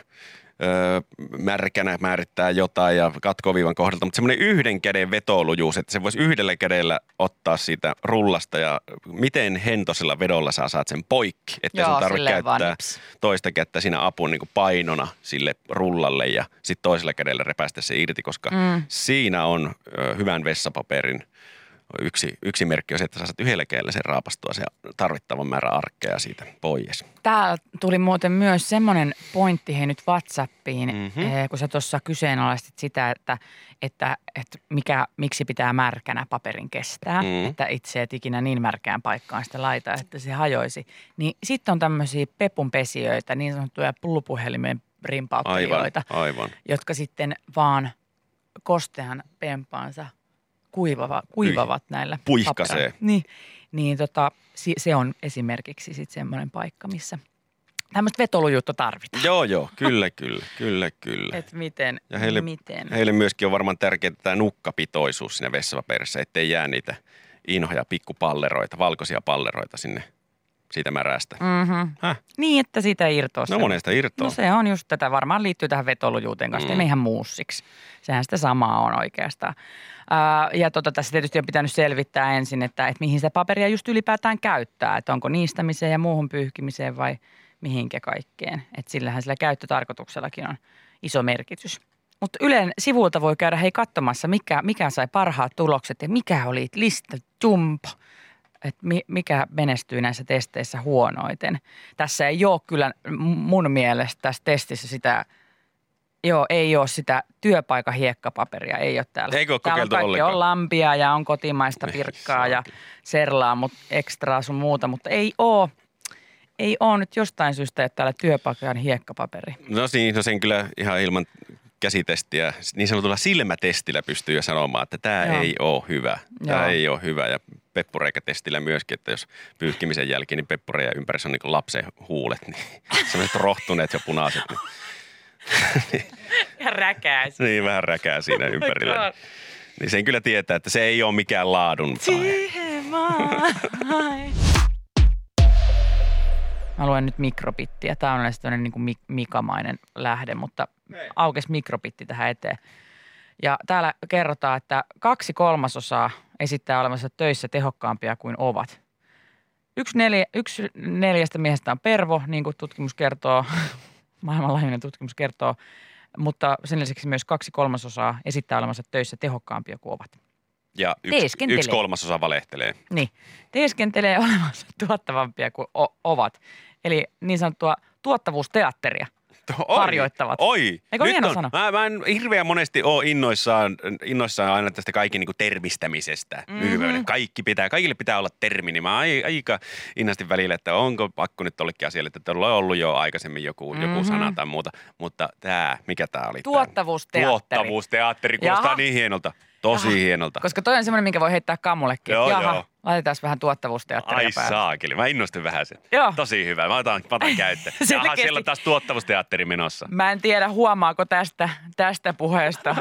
Öö, märkänä määrittää jotain ja katkoviivan kohdalta, mutta semmoinen yhden käden vetolujuus, että se voisi yhdellä kädellä ottaa siitä rullasta ja miten hentosella vedolla sä saat sen poikki, että Joo, sun tarvitse silleen vaan käyttää nips. toista kättä siinä apun niin kuin painona sille rullalle ja sitten toisella kädellä repäistä se irti, koska Mm. siinä on ö, hyvän vessapaperin yksi, yksi merkki on se, että sä saat yhdellä kädellä sen raapastua se tarvittavan määrä arkkeja siitä pois. Täällä tuli muuten myös semmoinen pointti hei nyt WhatsAppiin, Mhm. mm-hmm. kun sä tuossa kyseenalaistit sitä, että, että, että mikä, miksi pitää märkänä paperin kestää, Mm. että itse et ikinä niin märkään paikkaan sitä laita, että se hajoisi. Niin sitten on tämmöisiä pepunpesijöitä, niin sanottuja pullupuhelimien Aivan, rimpauttelijoita, aivan. jotka sitten vaan kostean pempaansa kuivava, kuivavat näillä Puihkasee. papereilla. Niin, niin tota, se on esimerkiksi sitten semmoinen paikka, missä tämmöistä vetolujuutta tarvitaan. Joo, joo, kyllä, kyllä, kyllä, kyllä. Et miten, Ja heille, miten. heille myöskin on varmaan tärkeää tämä nukkapitoisuus siinä vessapaperissa, ettei jää niitä inhoja pikkupalleroita, valkoisia palleroita sinne siitä märästä. Mm-hmm. Häh? Niin, että siitä irtoaa. No monesta irtoaa. No se on just tätä, varmaan liittyy tähän vetolujuuteen kanssa, mm. eihän muussiksi. Sehän sitä samaa on oikeastaan. Ää, ja tota, tässä tietysti on pitänyt selvittää ensin, että, että mihin sitä paperia just ylipäätään käyttää. Että onko niistämiseen ja muuhun pyyhkimiseen vai mihinkä kaikkeen. Että sillähän sillä käyttötarkoituksellakin on iso merkitys. Mutta Ylen sivuilta voi käydä hei katsomassa, mikä, mikä sai parhaat tulokset ja mikä oli lista jumbo. Että mikä menestyy näissä testeissä huonoiten. Tässä ei ole kyllä mun mielestä tässä testissä sitä, joo ei ole sitä työpaikan hiekkapaperia, ei ole täällä. Eikö ole täällä on kokeiltu kaikki, ollenkaan? on lampia ja on kotimaista pirkkaa ja serlaa, mutta ekstraa sun muuta, mutta ei ole. Ei ole nyt jostain syystä, että täällä työpaikan hiekkapaperi. No niin, no sen kyllä ihan ilman käsitestiä, niin sanotulla silmätestillä pystyy jo sanomaan, että tämä Joo. ei ole hyvä. Tämä Joo. ei ole hyvä ja peppureikätestillä myöskin, että jos pyyhkimisen jälkeen niin peppureja ympärissä on niin kuin lapsen huulet, niin sellaiset rohtuneet ja punaiset. Niin, Ja räkäisi. niin vähän räkää siinä ympärillä. Niin sen kyllä tietää, että se ei ole mikään laadun tae. Siihen vain. Mä luen nyt mikrobittiä. Tämä on yleensä tämmöinen niin kuin mikamainen lähde, mutta aukesi mikrobitti tähän eteen. Ja täällä kerrotaan, että kaksi kolmasosaa esittää olevansa töissä tehokkaampia kuin ovat. Yksi, neljä, yksi neljästä miehestä on pervo, niin kuin tutkimus kertoo, maailmanlaajuinen tutkimus kertoo, mutta sen lisäksi myös kaksi kolmasosaa esittää olevansa töissä tehokkaampia kuin ovat. Ja yksi, Teeskentelee. yksi kolmasosa valehtelee. Niin, teeskentelee olevansa tuottavampia kuin o- ovat. Eli niin sanottua tuottavuusteatteria Oi, harjoittavat. Oi, Eikö nyt hieno on, sana? Mä, mä en hirveän monesti ole innoissaan, innoissaan aina tästä kaiken niin kuin termistämisestä. Mm-hmm. Kaikki pitää, kaikille pitää olla termi, niin mä ai- aika innosti välillä, että onko pakko nyt tollekin asialle, että tuolla on ollut jo aikaisemmin joku, mm-hmm. joku sana tai muuta. Mutta tämä, mikä tämä oli? Tuottavuusteatteri. Tuottavuusteatteri, kuulostaa Jaha. niin hienolta. Tosi Jaha. hienolta. Koska toi on semmoinen, minkä voi heittää kamullekin. Joo, Jaha, joo. laitetaan vähän tuottavuusteatteria Ai päälle. saakeli, mä innostun vähän sen. Joo. Tosi hyvä, mä otan, mä otan käyttöön. Jaha, Selkeästi. siellä on taas tuottavuusteatteri menossa. Mä en tiedä, huomaako tästä, tästä puheesta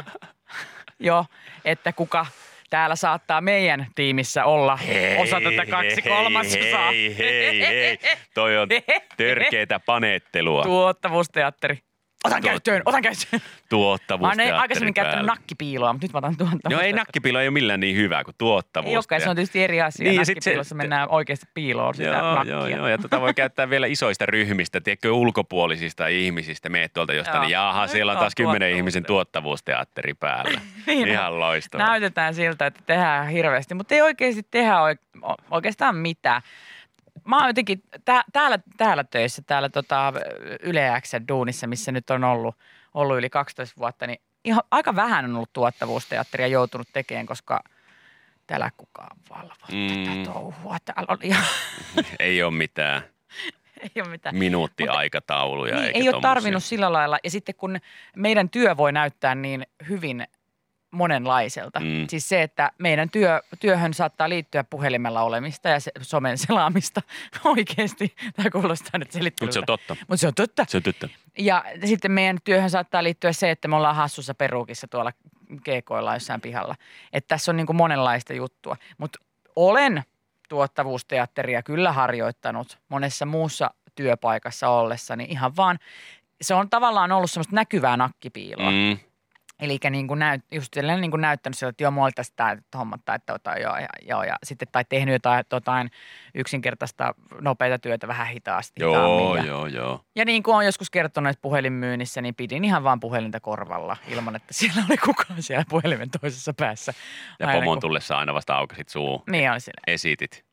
jo, että kuka täällä saattaa meidän tiimissä olla osa tätä kaksi kolmasosaa. Hei, hei, hei. Toi on törkeetä panettelua. Tuottavuusteatteri. Otan Tuot- käyttöön, otan käyttöön. Mä oon Tuottavuusteatteri aikaisemmin käyttänyt päällä. nakkipiiloa, mutta nyt mä otan tuottavuusteatteri. No ei nakkipilo ei ole millään niin hyvä kuin tuottavuus. Ei olekaan, se on tietysti eri asia. Niin, Niin, ja sit nakkipiilossa se- mennään oikeasti piiloon sitä Joo, nakkia. joo, joo, ja tätä voi käyttää vielä isoista ryhmistä, tiedätkö, ulkopuolisista ihmisistä. Meet tuolta jostain, Joo. niin jaha, siellä on taas Joo, kymmenen ihmisen tuottavuusteatteri. tuottavuusteatteri päällä. Niin on. Ihan loistavaa. Näytetään siltä, että tehdään hirveästi, mutta ei oikeasti tehdä oik- oikeastaan mitään. Mä oon jotenkin tää, täällä, täällä töissä, täällä tota Yle X:n duunissa, missä nyt on ollut, ollut yli kaksitoista vuotta, niin ihan aika vähän on ollut tuottavuusteatteria joutunut tekemään, koska täällä kukaan valvo Mm. tätä touhua. Täällä oli ihan, Ei ole mitään ei ole mitään. minuuttiaikatauluja Niin, eikä ei ole tommosia. tarvinnut sillä lailla. Ja sitten kun meidän työ voi näyttää niin hyvin monenlaiselta. Mm. Siis se, että meidän työ, työhön saattaa liittyä puhelimella olemista ja se, somen selaamista. Oikeasti, tämä kuulostaa nyt selittelyltä. Mutta se on totta. Mutta se on totta. Se on totta. Ja sitten meidän työhön saattaa liittyä se, että me ollaan hassussa peruukissa tuolla keekoilla jossain pihalla. Että tässä on niin kuin monenlaista juttua. Mutta olen tuottavuusteatteria kyllä harjoittanut monessa muussa työpaikassa ollessani ihan vaan. Se on tavallaan ollut semmoista näkyvää nakkipiiloa. Mm. Eli niin kuin näyt, just sellainen niin kuin näyttänyt sieltä, että joo, mulla oli tästä tämä homma tai tota, joo, ja, joo, ja sitten tai tehnyt jotain, jotain yksinkertaista nopeita työtä vähän hitaasti. Joo, hitaammin ja, joo, joo. ja niin kuin olen joskus kertonut, että puhelinmyynnissä, niin pidin ihan vaan puhelinta korvalla ilman, että siellä oli kukaan siellä puhelimen toisessa päässä. Ja Aina pomon kun- tullessa aina vasta aukasit suu. Niin oli sille. Esitit.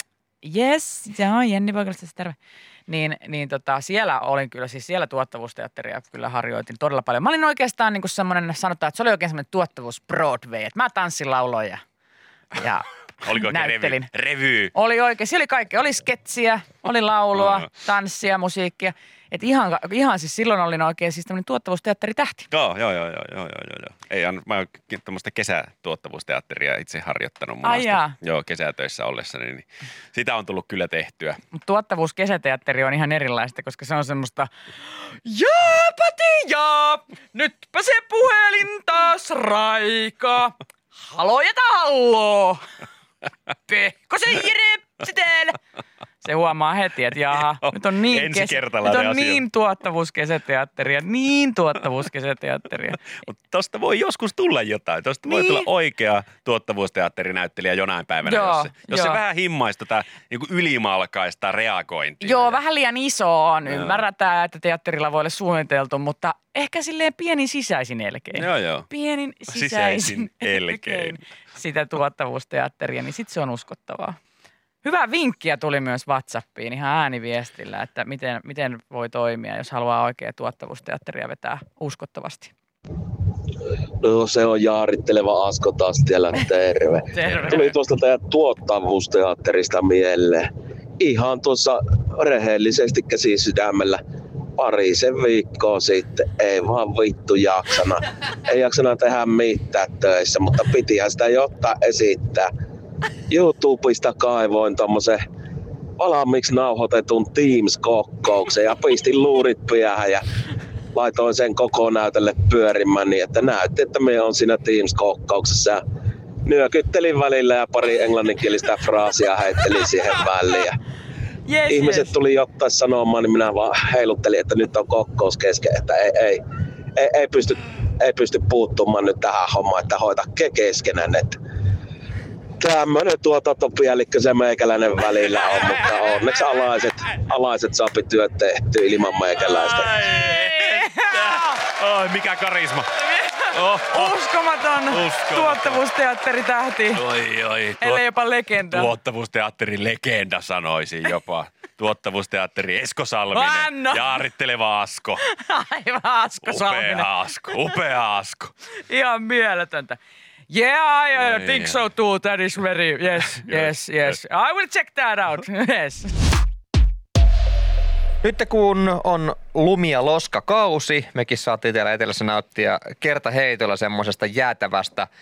Yes, joo, Jenni Poikalasta terve. Niin, niin tota, siellä olin kyllä, siis siellä tuottavuusteatteria kyllä harjoitin todella paljon. Mä olin oikeastaan niin kuin semmoinen, sanotaan, että se oli oikein semmoinen tuottavuus Broadway, että mä tanssin lauloja ja Oliko oikein näyttelin. revy? Revy. Oli oikein, siellä oli kaikki. Oli sketsiä, oli laulua, Mm. tanssia, musiikkia. Et ihan, ihan siis silloin olin oikein siis tämmöinen tuottavuusteatteritähti. Joo, joo, joo, joo, joo, joo, joo. Ei, an- mä oon tämmöistä kesätuottavuusteatteria itse harjoittanut Ai monasti. jaa. Joo, kesätöissä ollessani, niin sitä on tullut kyllä tehtyä. Mutta tuottavuus kesäteatteri on ihan erilaista, koska se on semmoista jaapati jaap, nytpä se puhelin taas raikaa. Halo ja halloo. Pehkosen Jere, se täällä. Se huomaa heti, että jaha, Joo, nyt on niin, kes... nyt ensikertalainen on asia. niin tuottavuuskesäteatteria, niin tuottavuuskesäteatteria. Mutta tosta voi joskus tulla jotain. Tosta voi Niin. tulla oikea tuottavuusteatterinäyttelijä jonain päivänä, Joo, jos, se, jos se joo. vähän himmaisi tota niin kuin ylimalkaista reagointia. Joo, vähän liian iso on. Joo. Ymmärretään, että teatterilla voi olla suunniteltu, mutta ehkä silleen pienin sisäisin elkein. Joo, joo. Pienin sisäisin, Sisäisin elkein. sitä tuottavuusteatteria, niin sit se on uskottavaa. Hyvä vinkkiä tuli myös WhatsAppiin ihan ääniviestillä, että miten, miten voi toimia, jos haluaa oikea tuottavuusteatteria vetää uskottavasti. No se on jaaritteleva Asko taas siellä, terve. Terve. Tuli tuosta teidän tuottavuusteatterista mieleen. Ihan tuossa rehellisesti käsi sydämellä parisen viikkoa sitten. Ei vaan vittu jaksana. Ei jaksana tehdä mitään töissä, mutta pitihän sitä jotain esittää. YouTubesta kaivoin tommosen valmiiksi nauhoitetun Teams-kokkouksen ja pistin luurit päähän ja laitoin sen koko näytölle pyörimään niin, että näytti, että me on siinä Teams-kokkauksessa. Ja nyökyttelin välillä ja pari englanninkielistä fraasia heittelin siihen väliin. Ja Yes, ihmiset yes. tuli jotain sanomaan, niin minä vaan heiluttelin, että nyt on kokous kesken, että ei, ei, ei, ei, pysty, ei pysty puuttumaan nyt tähän hommaan, että hoita keskenään. Että tämmöinen tuotantopäällikkö se meikäläinen välillä on, mutta onneksi alaiset, alaiset saapi työt tehty ilman meikäläistä. Oi, mikä karisma. Oh, oh. Uskomaton Uskomaton. tuottavuusteatteritähti, Oi, oi. ellei jopa legenda. Tuottavuusteatterin legenda sanoisin jopa. Tuottavuusteatteri Esko Salminen. Anno. Jaaritteleva Asko. Aivan Asko Salminen. Upea Asko. Upea Asko. Ihan mieletöntä. Yeah, I uh, Ai, think ai. so too. That is very, yes, yes, yes. I will check that out. Yes. Nyt kun on lumi- ja loskakausi, mekin saatiin täällä etelässä nauttia kertaheitolla semmoisesta jäätävästä ö,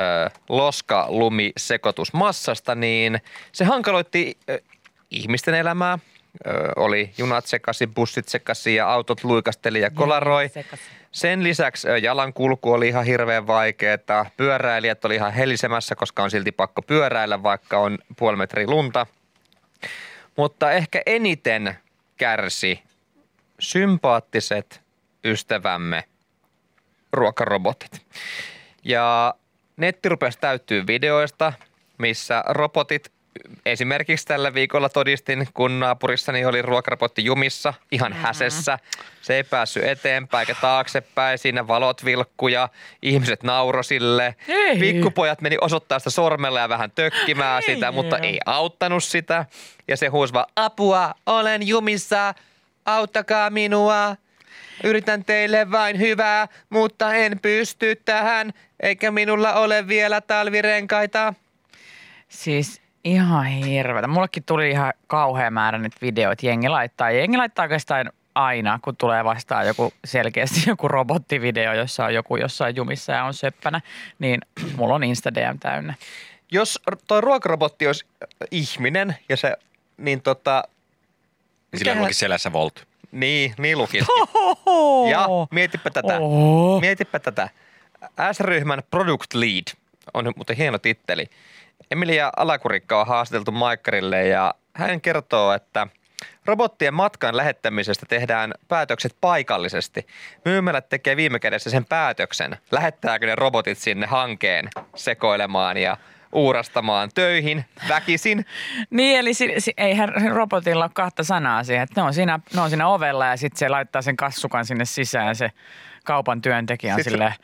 loska-lumi-sekoitusmassasta, niin se hankaloitti ö, ihmisten elämää. Ö, oli junat sekaisin, bussit sekaisin ja autot luikasteli ja kolaroi. Sen lisäksi ö, jalankulku oli ihan hirveän vaikeaa. Pyöräilijät oli ihan helisemässä, koska on silti pakko pyöräillä, vaikka on puoli metriä lunta. Mutta ehkä eniten kärsi sympaattiset ystävämme ruokarobotit. Ja netti rupesi täyttyä videoista, missä robotit, esimerkiksi tällä viikolla todistin, kun naapurissani oli ruokarobotti jumissa, ihan häsessä. Se ei päässyt eteenpäin eikä taaksepäin, siinä valot vilkkuja, ihmiset nauroi sille. Ei. Pikkupojat meni osoittaa sitä sormella ja vähän tökkimään Ei. sitä, mutta ei auttanut sitä. Ja se huusi vaan, apua, olen jumissa, auttakaa minua. Yritän teille vain hyvää, mutta en pysty tähän, eikä minulla ole vielä talvirenkaita. Siis ihan hirveätä. Mullekin tuli ihan kauhea määrä nyt videoita. Jengi laittaa. Jengi laittaa oikeastaan aina, kun tulee vastaan joku selkeästi joku robottivideo, jossa on joku jossain jumissa ja on söppänä, niin mulla on Insta D M täynnä. Jos toi ruokarobotti olisi ihminen ja se, niin tota... Sillä mikähän- luki selässä Volt. Niin, niin lukisi. Oho. Ja mietipä tätä. Oho. Mietipä tätä. S-ryhmän Product Lead on muuten hieno titteli. Emilia Alakurikka on haastateltu Maikkarille ja hän kertoo, että robottien matkan lähettämisestä tehdään päätökset paikallisesti. Myymälät tekee viime kädessä sen päätöksen. Lähettääkö ne robotit sinne hankeen sekoilemaan ja uurastamaan töihin väkisin. Niin, eli si, si, eihän robotilla ole kahta sanaa siihen. Että ne, on siinä, ne on siinä ovella ja sitten se laittaa sen kassukan sinne sisään se kaupan työntekijä on Sitten- silleen,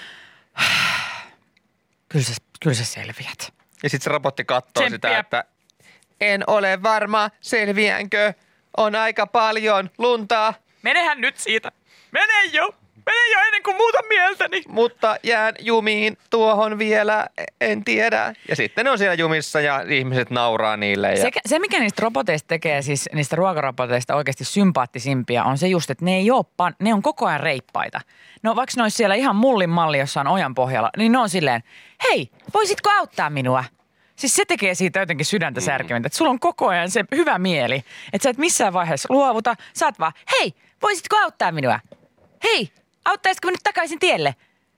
kyllä sä, kyllä sä selviät. Ja sitten se robotti katsoo sitä, Tsemppiä. että en ole varma, selviänkö. On aika paljon luntaa. Menehän nyt siitä. Mene jo. Mene jo ennen kuin muuta mieltäni. Mutta jään jumiin tuohon vielä, en tiedä. Ja sitten ne on siellä jumissa ja ihmiset nauraa niille. Ja... Se, se, mikä niistä roboteista tekee, siis niistä ruokaroboteista oikeasti sympaattisimpia, on se just, että ne ei ole, pan- ne on koko ajan reippaita. No vaikka ne olisi siellä ihan mullin malli jossain ojan pohjalla, niin ne on silleen, hei, voisitko auttaa minua? Siis se tekee siitä jotenkin sydäntä särkevintä, että sulla on koko ajan se hyvä mieli, että sä et missään vaiheessa luovuta. Sä oot vaan, hei, voisitko auttaa minua? Hei, auttaisitko minut takaisin tielle?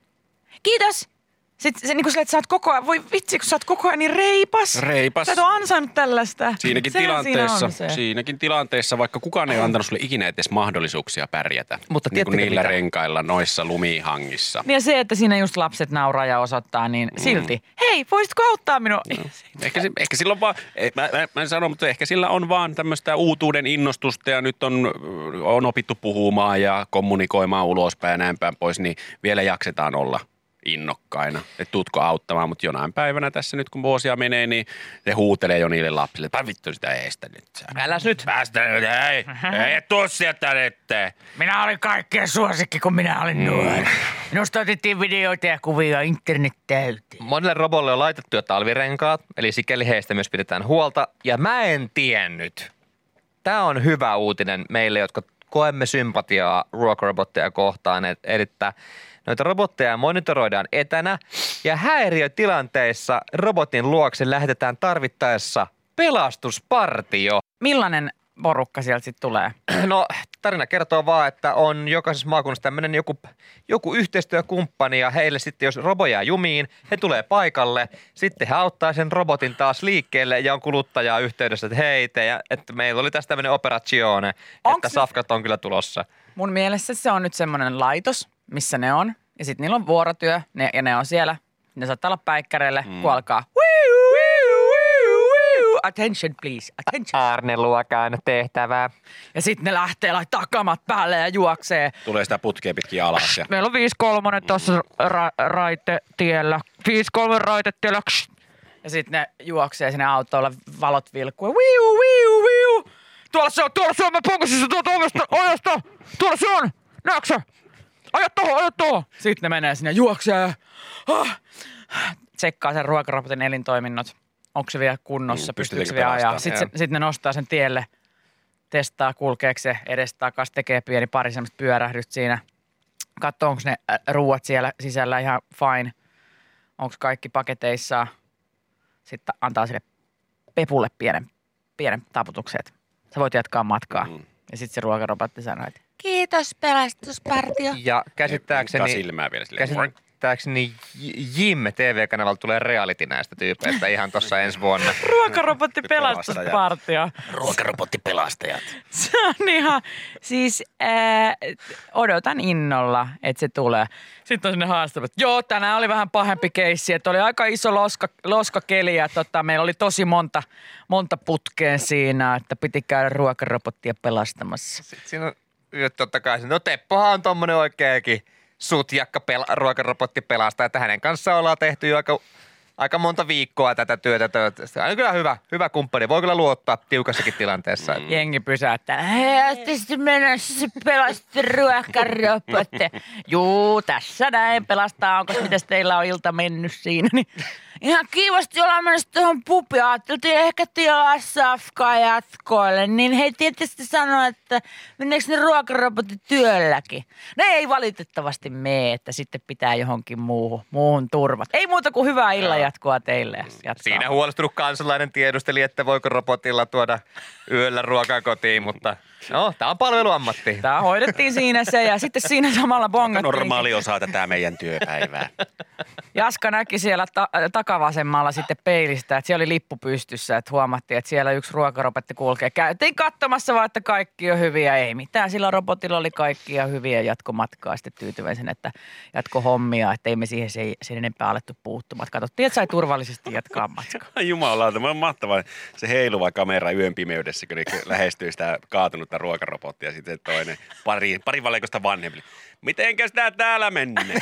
Kiitos. Sitten se, niin kuin sille, että sä oot koko ajan, voi vitsi, kun sä oot koko ajan niin reipas. Reipas. Sä et ole ansainnut tällaista. Siinäkin Sehän tilanteessa, siinä se. siinäkin tilanteessa, vaikka kukaan ei ole antanut sulle ikinä edes mahdollisuuksia pärjätä. Mutta niin kuin tiedättekö niillä mitä? renkailla noissa lumihangissa. Niin ja se, että siinä just lapset nauraa ja osoittaa, niin silti, hei, voisitko auttaa minua? Ehkä, se- ehkä sillä on vaan, eh, mä, mä, mä en sano, mutta ehkä sillä on vaan tämmöistä uutuuden innostusta ja nyt on, on opittu puhumaan ja kommunikoimaan ulospäin ja näin päin pois, niin vielä jaksetaan olla innokkaina, että tuutko auttamaan, mutta jonain päivänä tässä nyt kun vuosia menee, niin se huutelee jo niille lapsille, että vittu sitä eestä nyt. Äläs nyt. Päästä nyt, ei, ei tuu sieltä nyt. Minä olin kaikkein suosikki, kun minä olin nuori. Minusta otettiin videoita ja kuvia internet täyteen. Monille roboille on laitettu jo talvirenkaat, eli sikäli heistä myös pidetään huolta. Ja mä en tiennyt. Tämä on hyvä uutinen meille, jotka koemme sympatiaa ruokarobotteja kohtaan, et- että noita robotteja monitoroidaan etänä ja häiriötilanteissa robotin luokse lähetetään tarvittaessa pelastuspartio. Millainen porukka sieltä sitten tulee? No tarina kertoo vaan, että on jokaisessa maakunnassa tämmöinen joku, joku yhteistyökumppani ja heille sitten, jos robo jää jumiin, he tulee paikalle, sitten he auttaa sen robotin taas liikkeelle ja on kuluttajaa yhteydessä, että hei te, että meillä oli tässä tämmöinen operazione, Onks että se- safkat on kyllä tulossa. Mun mielestä se on nyt semmoinen laitos, missä ne on. Ja sitten niillä on vuorotyö ne, ja ne on siellä. Ne saattaa olla päikkäreille, mm. kun alkaa wiu, wiu, wiu, wiu. Attention please, attention. Arne Luokan tehtävää. Ja sitten ne lähtee laittaa kamat päälle ja juoksee. Tulee sitä putkea pitkin alas. Ja... Meillä on viisi kolmonen tuossa ra- raitetiellä. viisi kolme raitetiellä. Ksh. Ja sitten ne juoksee sinne autolla, valot vilkkuu. Wiu, wiu, wiu. Tuolla se on, tuolla se on, mä ponkasin tuolta ovesta, ojasta. Tuolla se on, näetkö sä? Aja tohon, aja tohon. Sitten ne menee sinne, juoksee. Ah. Tsekkaa sen ruokarobotin elintoiminnot. Onko se vielä kunnossa, Mm, pystyykö se pystyykö vielä ajaa. pelastamaan, Sitten sit ne nostaa sen tielle, testaa kulkeeko se edestakas, tekee pieni pari semmoista pyörähdystä siinä. Katsoo, onko ne äh, ruuat siellä sisällä ihan fine. Onko kaikki paketeissa. Sitten antaa sille pepulle pienen, pienen taputuksen, että sä voit jatkaa matkaa. Mm. Ja sitten se ruokarobotti sanoo, että kiitos pelastuspartio. Ja käsittääkseni, Vinkkaa silmää vielä silleen. käsittääkseni Jim T V-kanavalla tulee reality näistä tyypeistä ihan tuossa ensi vuonna. Ruokarobotti pelastuspartio. Ruokarobottipelastajat. Se on ihan, siis ää, odotan innolla, että se tulee. Sitten on sinne haastavat. Joo, tänään oli vähän pahempi keissi, että oli aika iso loska, loskakeli ja tota, meillä oli tosi monta, monta putkea siinä, että piti käydä ruokarobottia pelastamassa. Sitten siinä on totta kai se, no Teppohan on tommonen oikeakin sutjakka pela, ruokarobotti pelastaa, että hänen kanssaan ollaan tehty jo aika, aika monta viikkoa tätä työtä. Se on kyllä hyvä, hyvä kumppani, voi kyllä luottaa tiukassakin tilanteessa. Mm. Jengi pysäyttää. Hei, sitten menossa pelasti ruokarobotti. Juu, tässä näin pelastaa. Onko mitäs teillä on ilta mennyt siinä? Niin ihan kivasti ollaan menossa tuohon pubiin. Ajatteltiin ehkä tilaa safkaa jatkoille. Niin hei, tietysti sanoa, että meneekö ne ruokarobotit työlläkin? Ne ei valitettavasti mene, että sitten pitää johonkin muuhun, muuhun turvat. Ei muuta kuin hyvää illan jatkoa teille. Jatkaa. Siinä huolestunut kansalainen tiedusteli, että voiko robotilla tuoda yöllä ruokaa kotiin, mutta no, tää on palveluammatti. Tämä hoidettiin siinä se ja sitten siinä samalla bongattiin. Normaali osa tätä meidän työpäivää. Jaska näki siellä ta- takavasemmalla sitten peilistä, että siellä oli lippu pystyssä, että huomattiin, että siellä yksi ruokarobotti kulkee. Käytiin katsomassa vaan, että kaikki on hyviä, ei mitään. Sillä robotilla oli kaikki ja hyviä jatkomatkaa sitten tyytyväisen, että jatko hommia, että ei me siihen sen, sen enempää alettu puuttumaan. Katsottiin, että sai turvallisesti jatkaa matkaa. Ai jumalauta, mä on mahtavaa se heiluva kamera yön pimeydessä, kun ne lähestyy sitä kaatunutta ruokarobottia. Sitten toinen pari, pari valikosta vanhempi. Mitenkäs tää täällä menee?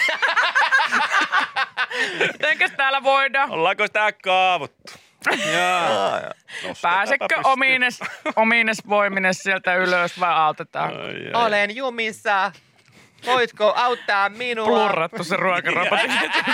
Mitenkäs täällä voidaan? Ollaanko sitä kaavuttu? Jaa. Pääsekö omines, omines voimines sieltä ylös vai autetaan? Ai, ai. Olen jumissa. Voitko auttaa minua? Plurrattu se ruokarobotti.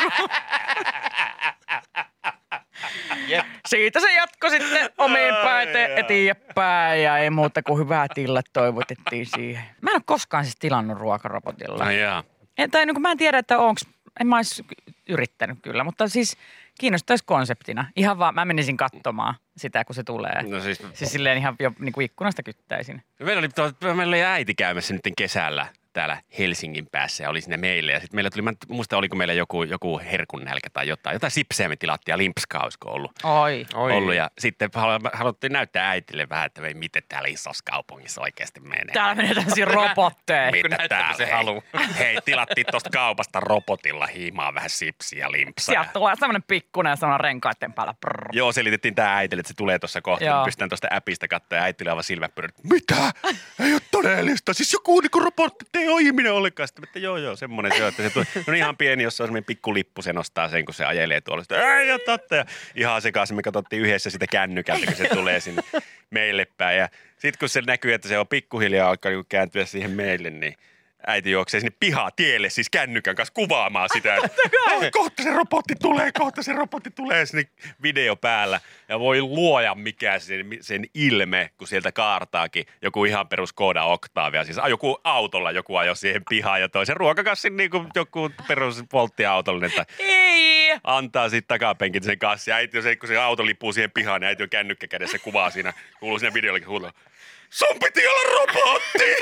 Jep. Siitä se jatko sitten omiin päin eteenpäin ja ei muuta kuin hyvät illat toivotettiin siihen. Mä en ole koskaan siis tilannut ruokarobotilla. No jaa. En, tai niin kuin mä en tiedä, että onks, en mä olisi yrittänyt kyllä, mutta siis kiinnostaisi konseptina. Ihan vaan mä menisin katsomaan sitä, kun se tulee. No siis, Siis silleen ihan jo niin kuin ikkunasta kyttäisin. meillä oli, to- meillä oli äiti käymässä nyt kesällä täällä Helsingin päässä ja oli sinne meille. Ja sitten meillä tuli, mä en muista, oliko meillä joku, joku herkun nälkä tai jotain. Jotain sipseä me tilattiin ja limpskaa olisiko ollut. Oi. Oi. ollut. Ja sitten halu- haluttiin näyttää äitille vähän, että ei, miten täällä isossa kaupungissa oikeasti menee. Täällä menee tämmöisiä robotteja. Mitä näyttää, täällä? kun se Hei, haluu. hei, tilattiin tosta kaupasta robotilla hiimaa vähän sipsiä ja limpsaa. Sieltä tulee semmoinen pikkunen ja semmoinen renkaiden päällä. Brrr. Joo, selitettiin tää äitille, että se tulee tuossa kohta. Joo. Me pystytään tuosta appista katsoa ja äitille aivan silmät pyörät. Mitä? Ei ole todellista. Siis joku niinku robotti, ei ole ihminen ollenkaan. Sitten, että joo, joo, semmoinen se on. Että se tulee, no ihan pieni, jos se on semmoinen pikku lippu, se nostaa sen, kun se ajelee tuolla. Sitten, ei ole totta. Ja ihan sekaisin me katsottiin yhdessä sitä kännykältä, kun se tulee sinne meille päin. Ja sitten kun se näkyy, että se on pikkuhiljaa alkaa niinku kääntyä siihen meille, niin äiti juoksee sinne pihaa tielle, siis kännykän kanssa kuvaamaan sitä. Että, "Ai, kohta se robotti tulee, kohta se robotti tulee sinne video päällä. Ja voi luoja mikä sen, sen ilme, kun sieltä kaartaakin joku ihan perus Skoda Octavia. Siis joku autolla joku ajoi siihen pihaan ja toisen ruokakassin niin kuin joku perus volttiautollinen. Tai Ei! antaa sitten takapenkit sen kassin. Äiti, kun se auto lippuu siihen pihaan, niin äiti on kännykkä kädessä kuvaa siinä. Kuuluu siinä videollakin huutaa. Sun piti olla robotti!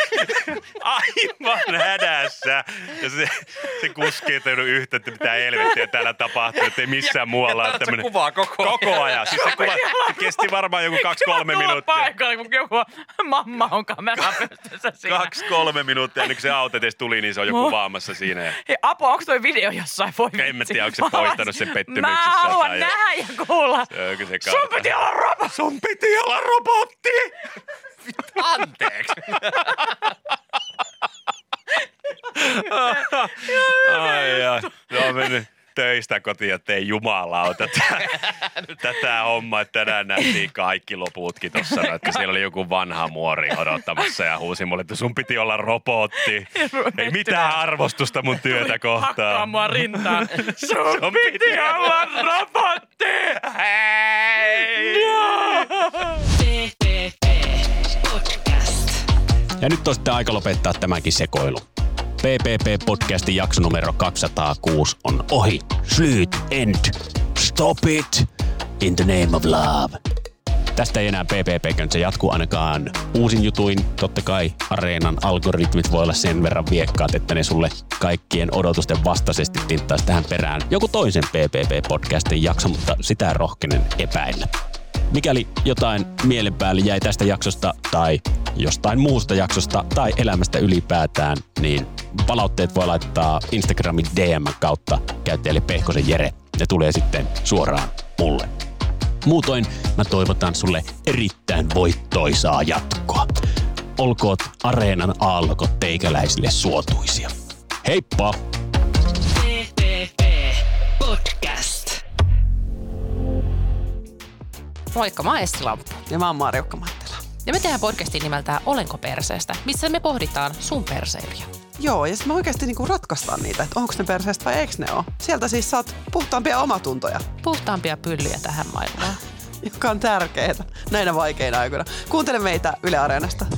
Aivan hädässä. Ja se, se kuski ei tajunnut yhtä, että mitä helvettiä täällä tapahtuu, ettei missään muualla. Ja Että se kuvaa koko ajan. Koko ajan. Siis se, kuva, se kesti varmaan joku kaksi kolme minuuttia. Paikalla, kun joku mamma on kameran pystyssä siinä. Kaksi kolme minuuttia, ennen kuin se auto edes tuli, niin se on jo Mu- kuvaamassa siinä. Ja Hei, Apo, onko toi video jossain? Voi en mä vitsi. tiedä, onko se Mä poistanut sen haluaisin- pettymyksessä. Mä haluan tai- nähdä ja kuulla. Se onko se Sun piti olla robotti! Sun piti olla robotti! Anteeksi. Ai ai. Se on mennyt töistä kotiin, että ei jumalauta tätä, tätä hommaa. Tänään nähtiin kaikki loputkin tuossa, että siellä oli joku vanha muori odottamassa ja huusi mulle, että sun piti olla robotti. Ei mitään arvostusta mun työtä Hakkaa kohtaan. mua rintaan. Sun Sun piti piti olla robotti! Hei! P P P Podcast. Ja nyt on sitten aika lopettaa tämäkin sekoilu. P P P-podcastin jakso numero kaksisataakuusi on ohi. Slut, end, stop it, in the name of love. Tästä ei enää P P P, se jatkuu ainakaan uusin jutuin. Totta kai Areenan algoritmit voi olla sen verran viekkaat, että ne sulle kaikkien odotusten vastaisesti tinttaisi tähän perään joku toisen P P P-podcastin jakso, mutta sitä rohkenen epäillä. Mikäli jotain mielen päälle jäi tästä jaksosta tai jostain muusta jaksosta tai elämästä ylipäätään, niin palautteet voi laittaa Instagramin D M kautta käyttäjälle Pehkosen Jere. Ne tulee sitten suoraan mulle. Muutoin mä toivotan sulle erittäin voittoisaa jatkoa. Olkoot Areenan aallokot teikäläisille suotuisia. Heippa! P P P Podcast. Moikka, mä oon Essi Lamppu. Ja mä oon Marjukka Mattila. Ja me tehdään podcastin nimeltään Olenko perseestä, missä me pohditaan sun perseilyjä. Joo, ja sitten me oikeasti niinku ratkaistaan niitä, että onko ne perseestä vai eikö ne ole. Sieltä siis saat puhtaampia omatuntoja, Puhtaampia pyllyjä tähän maailmaan. joka on tärkeää näinä vaikeina aikoina. Kuuntele meitä Yle Areenasta.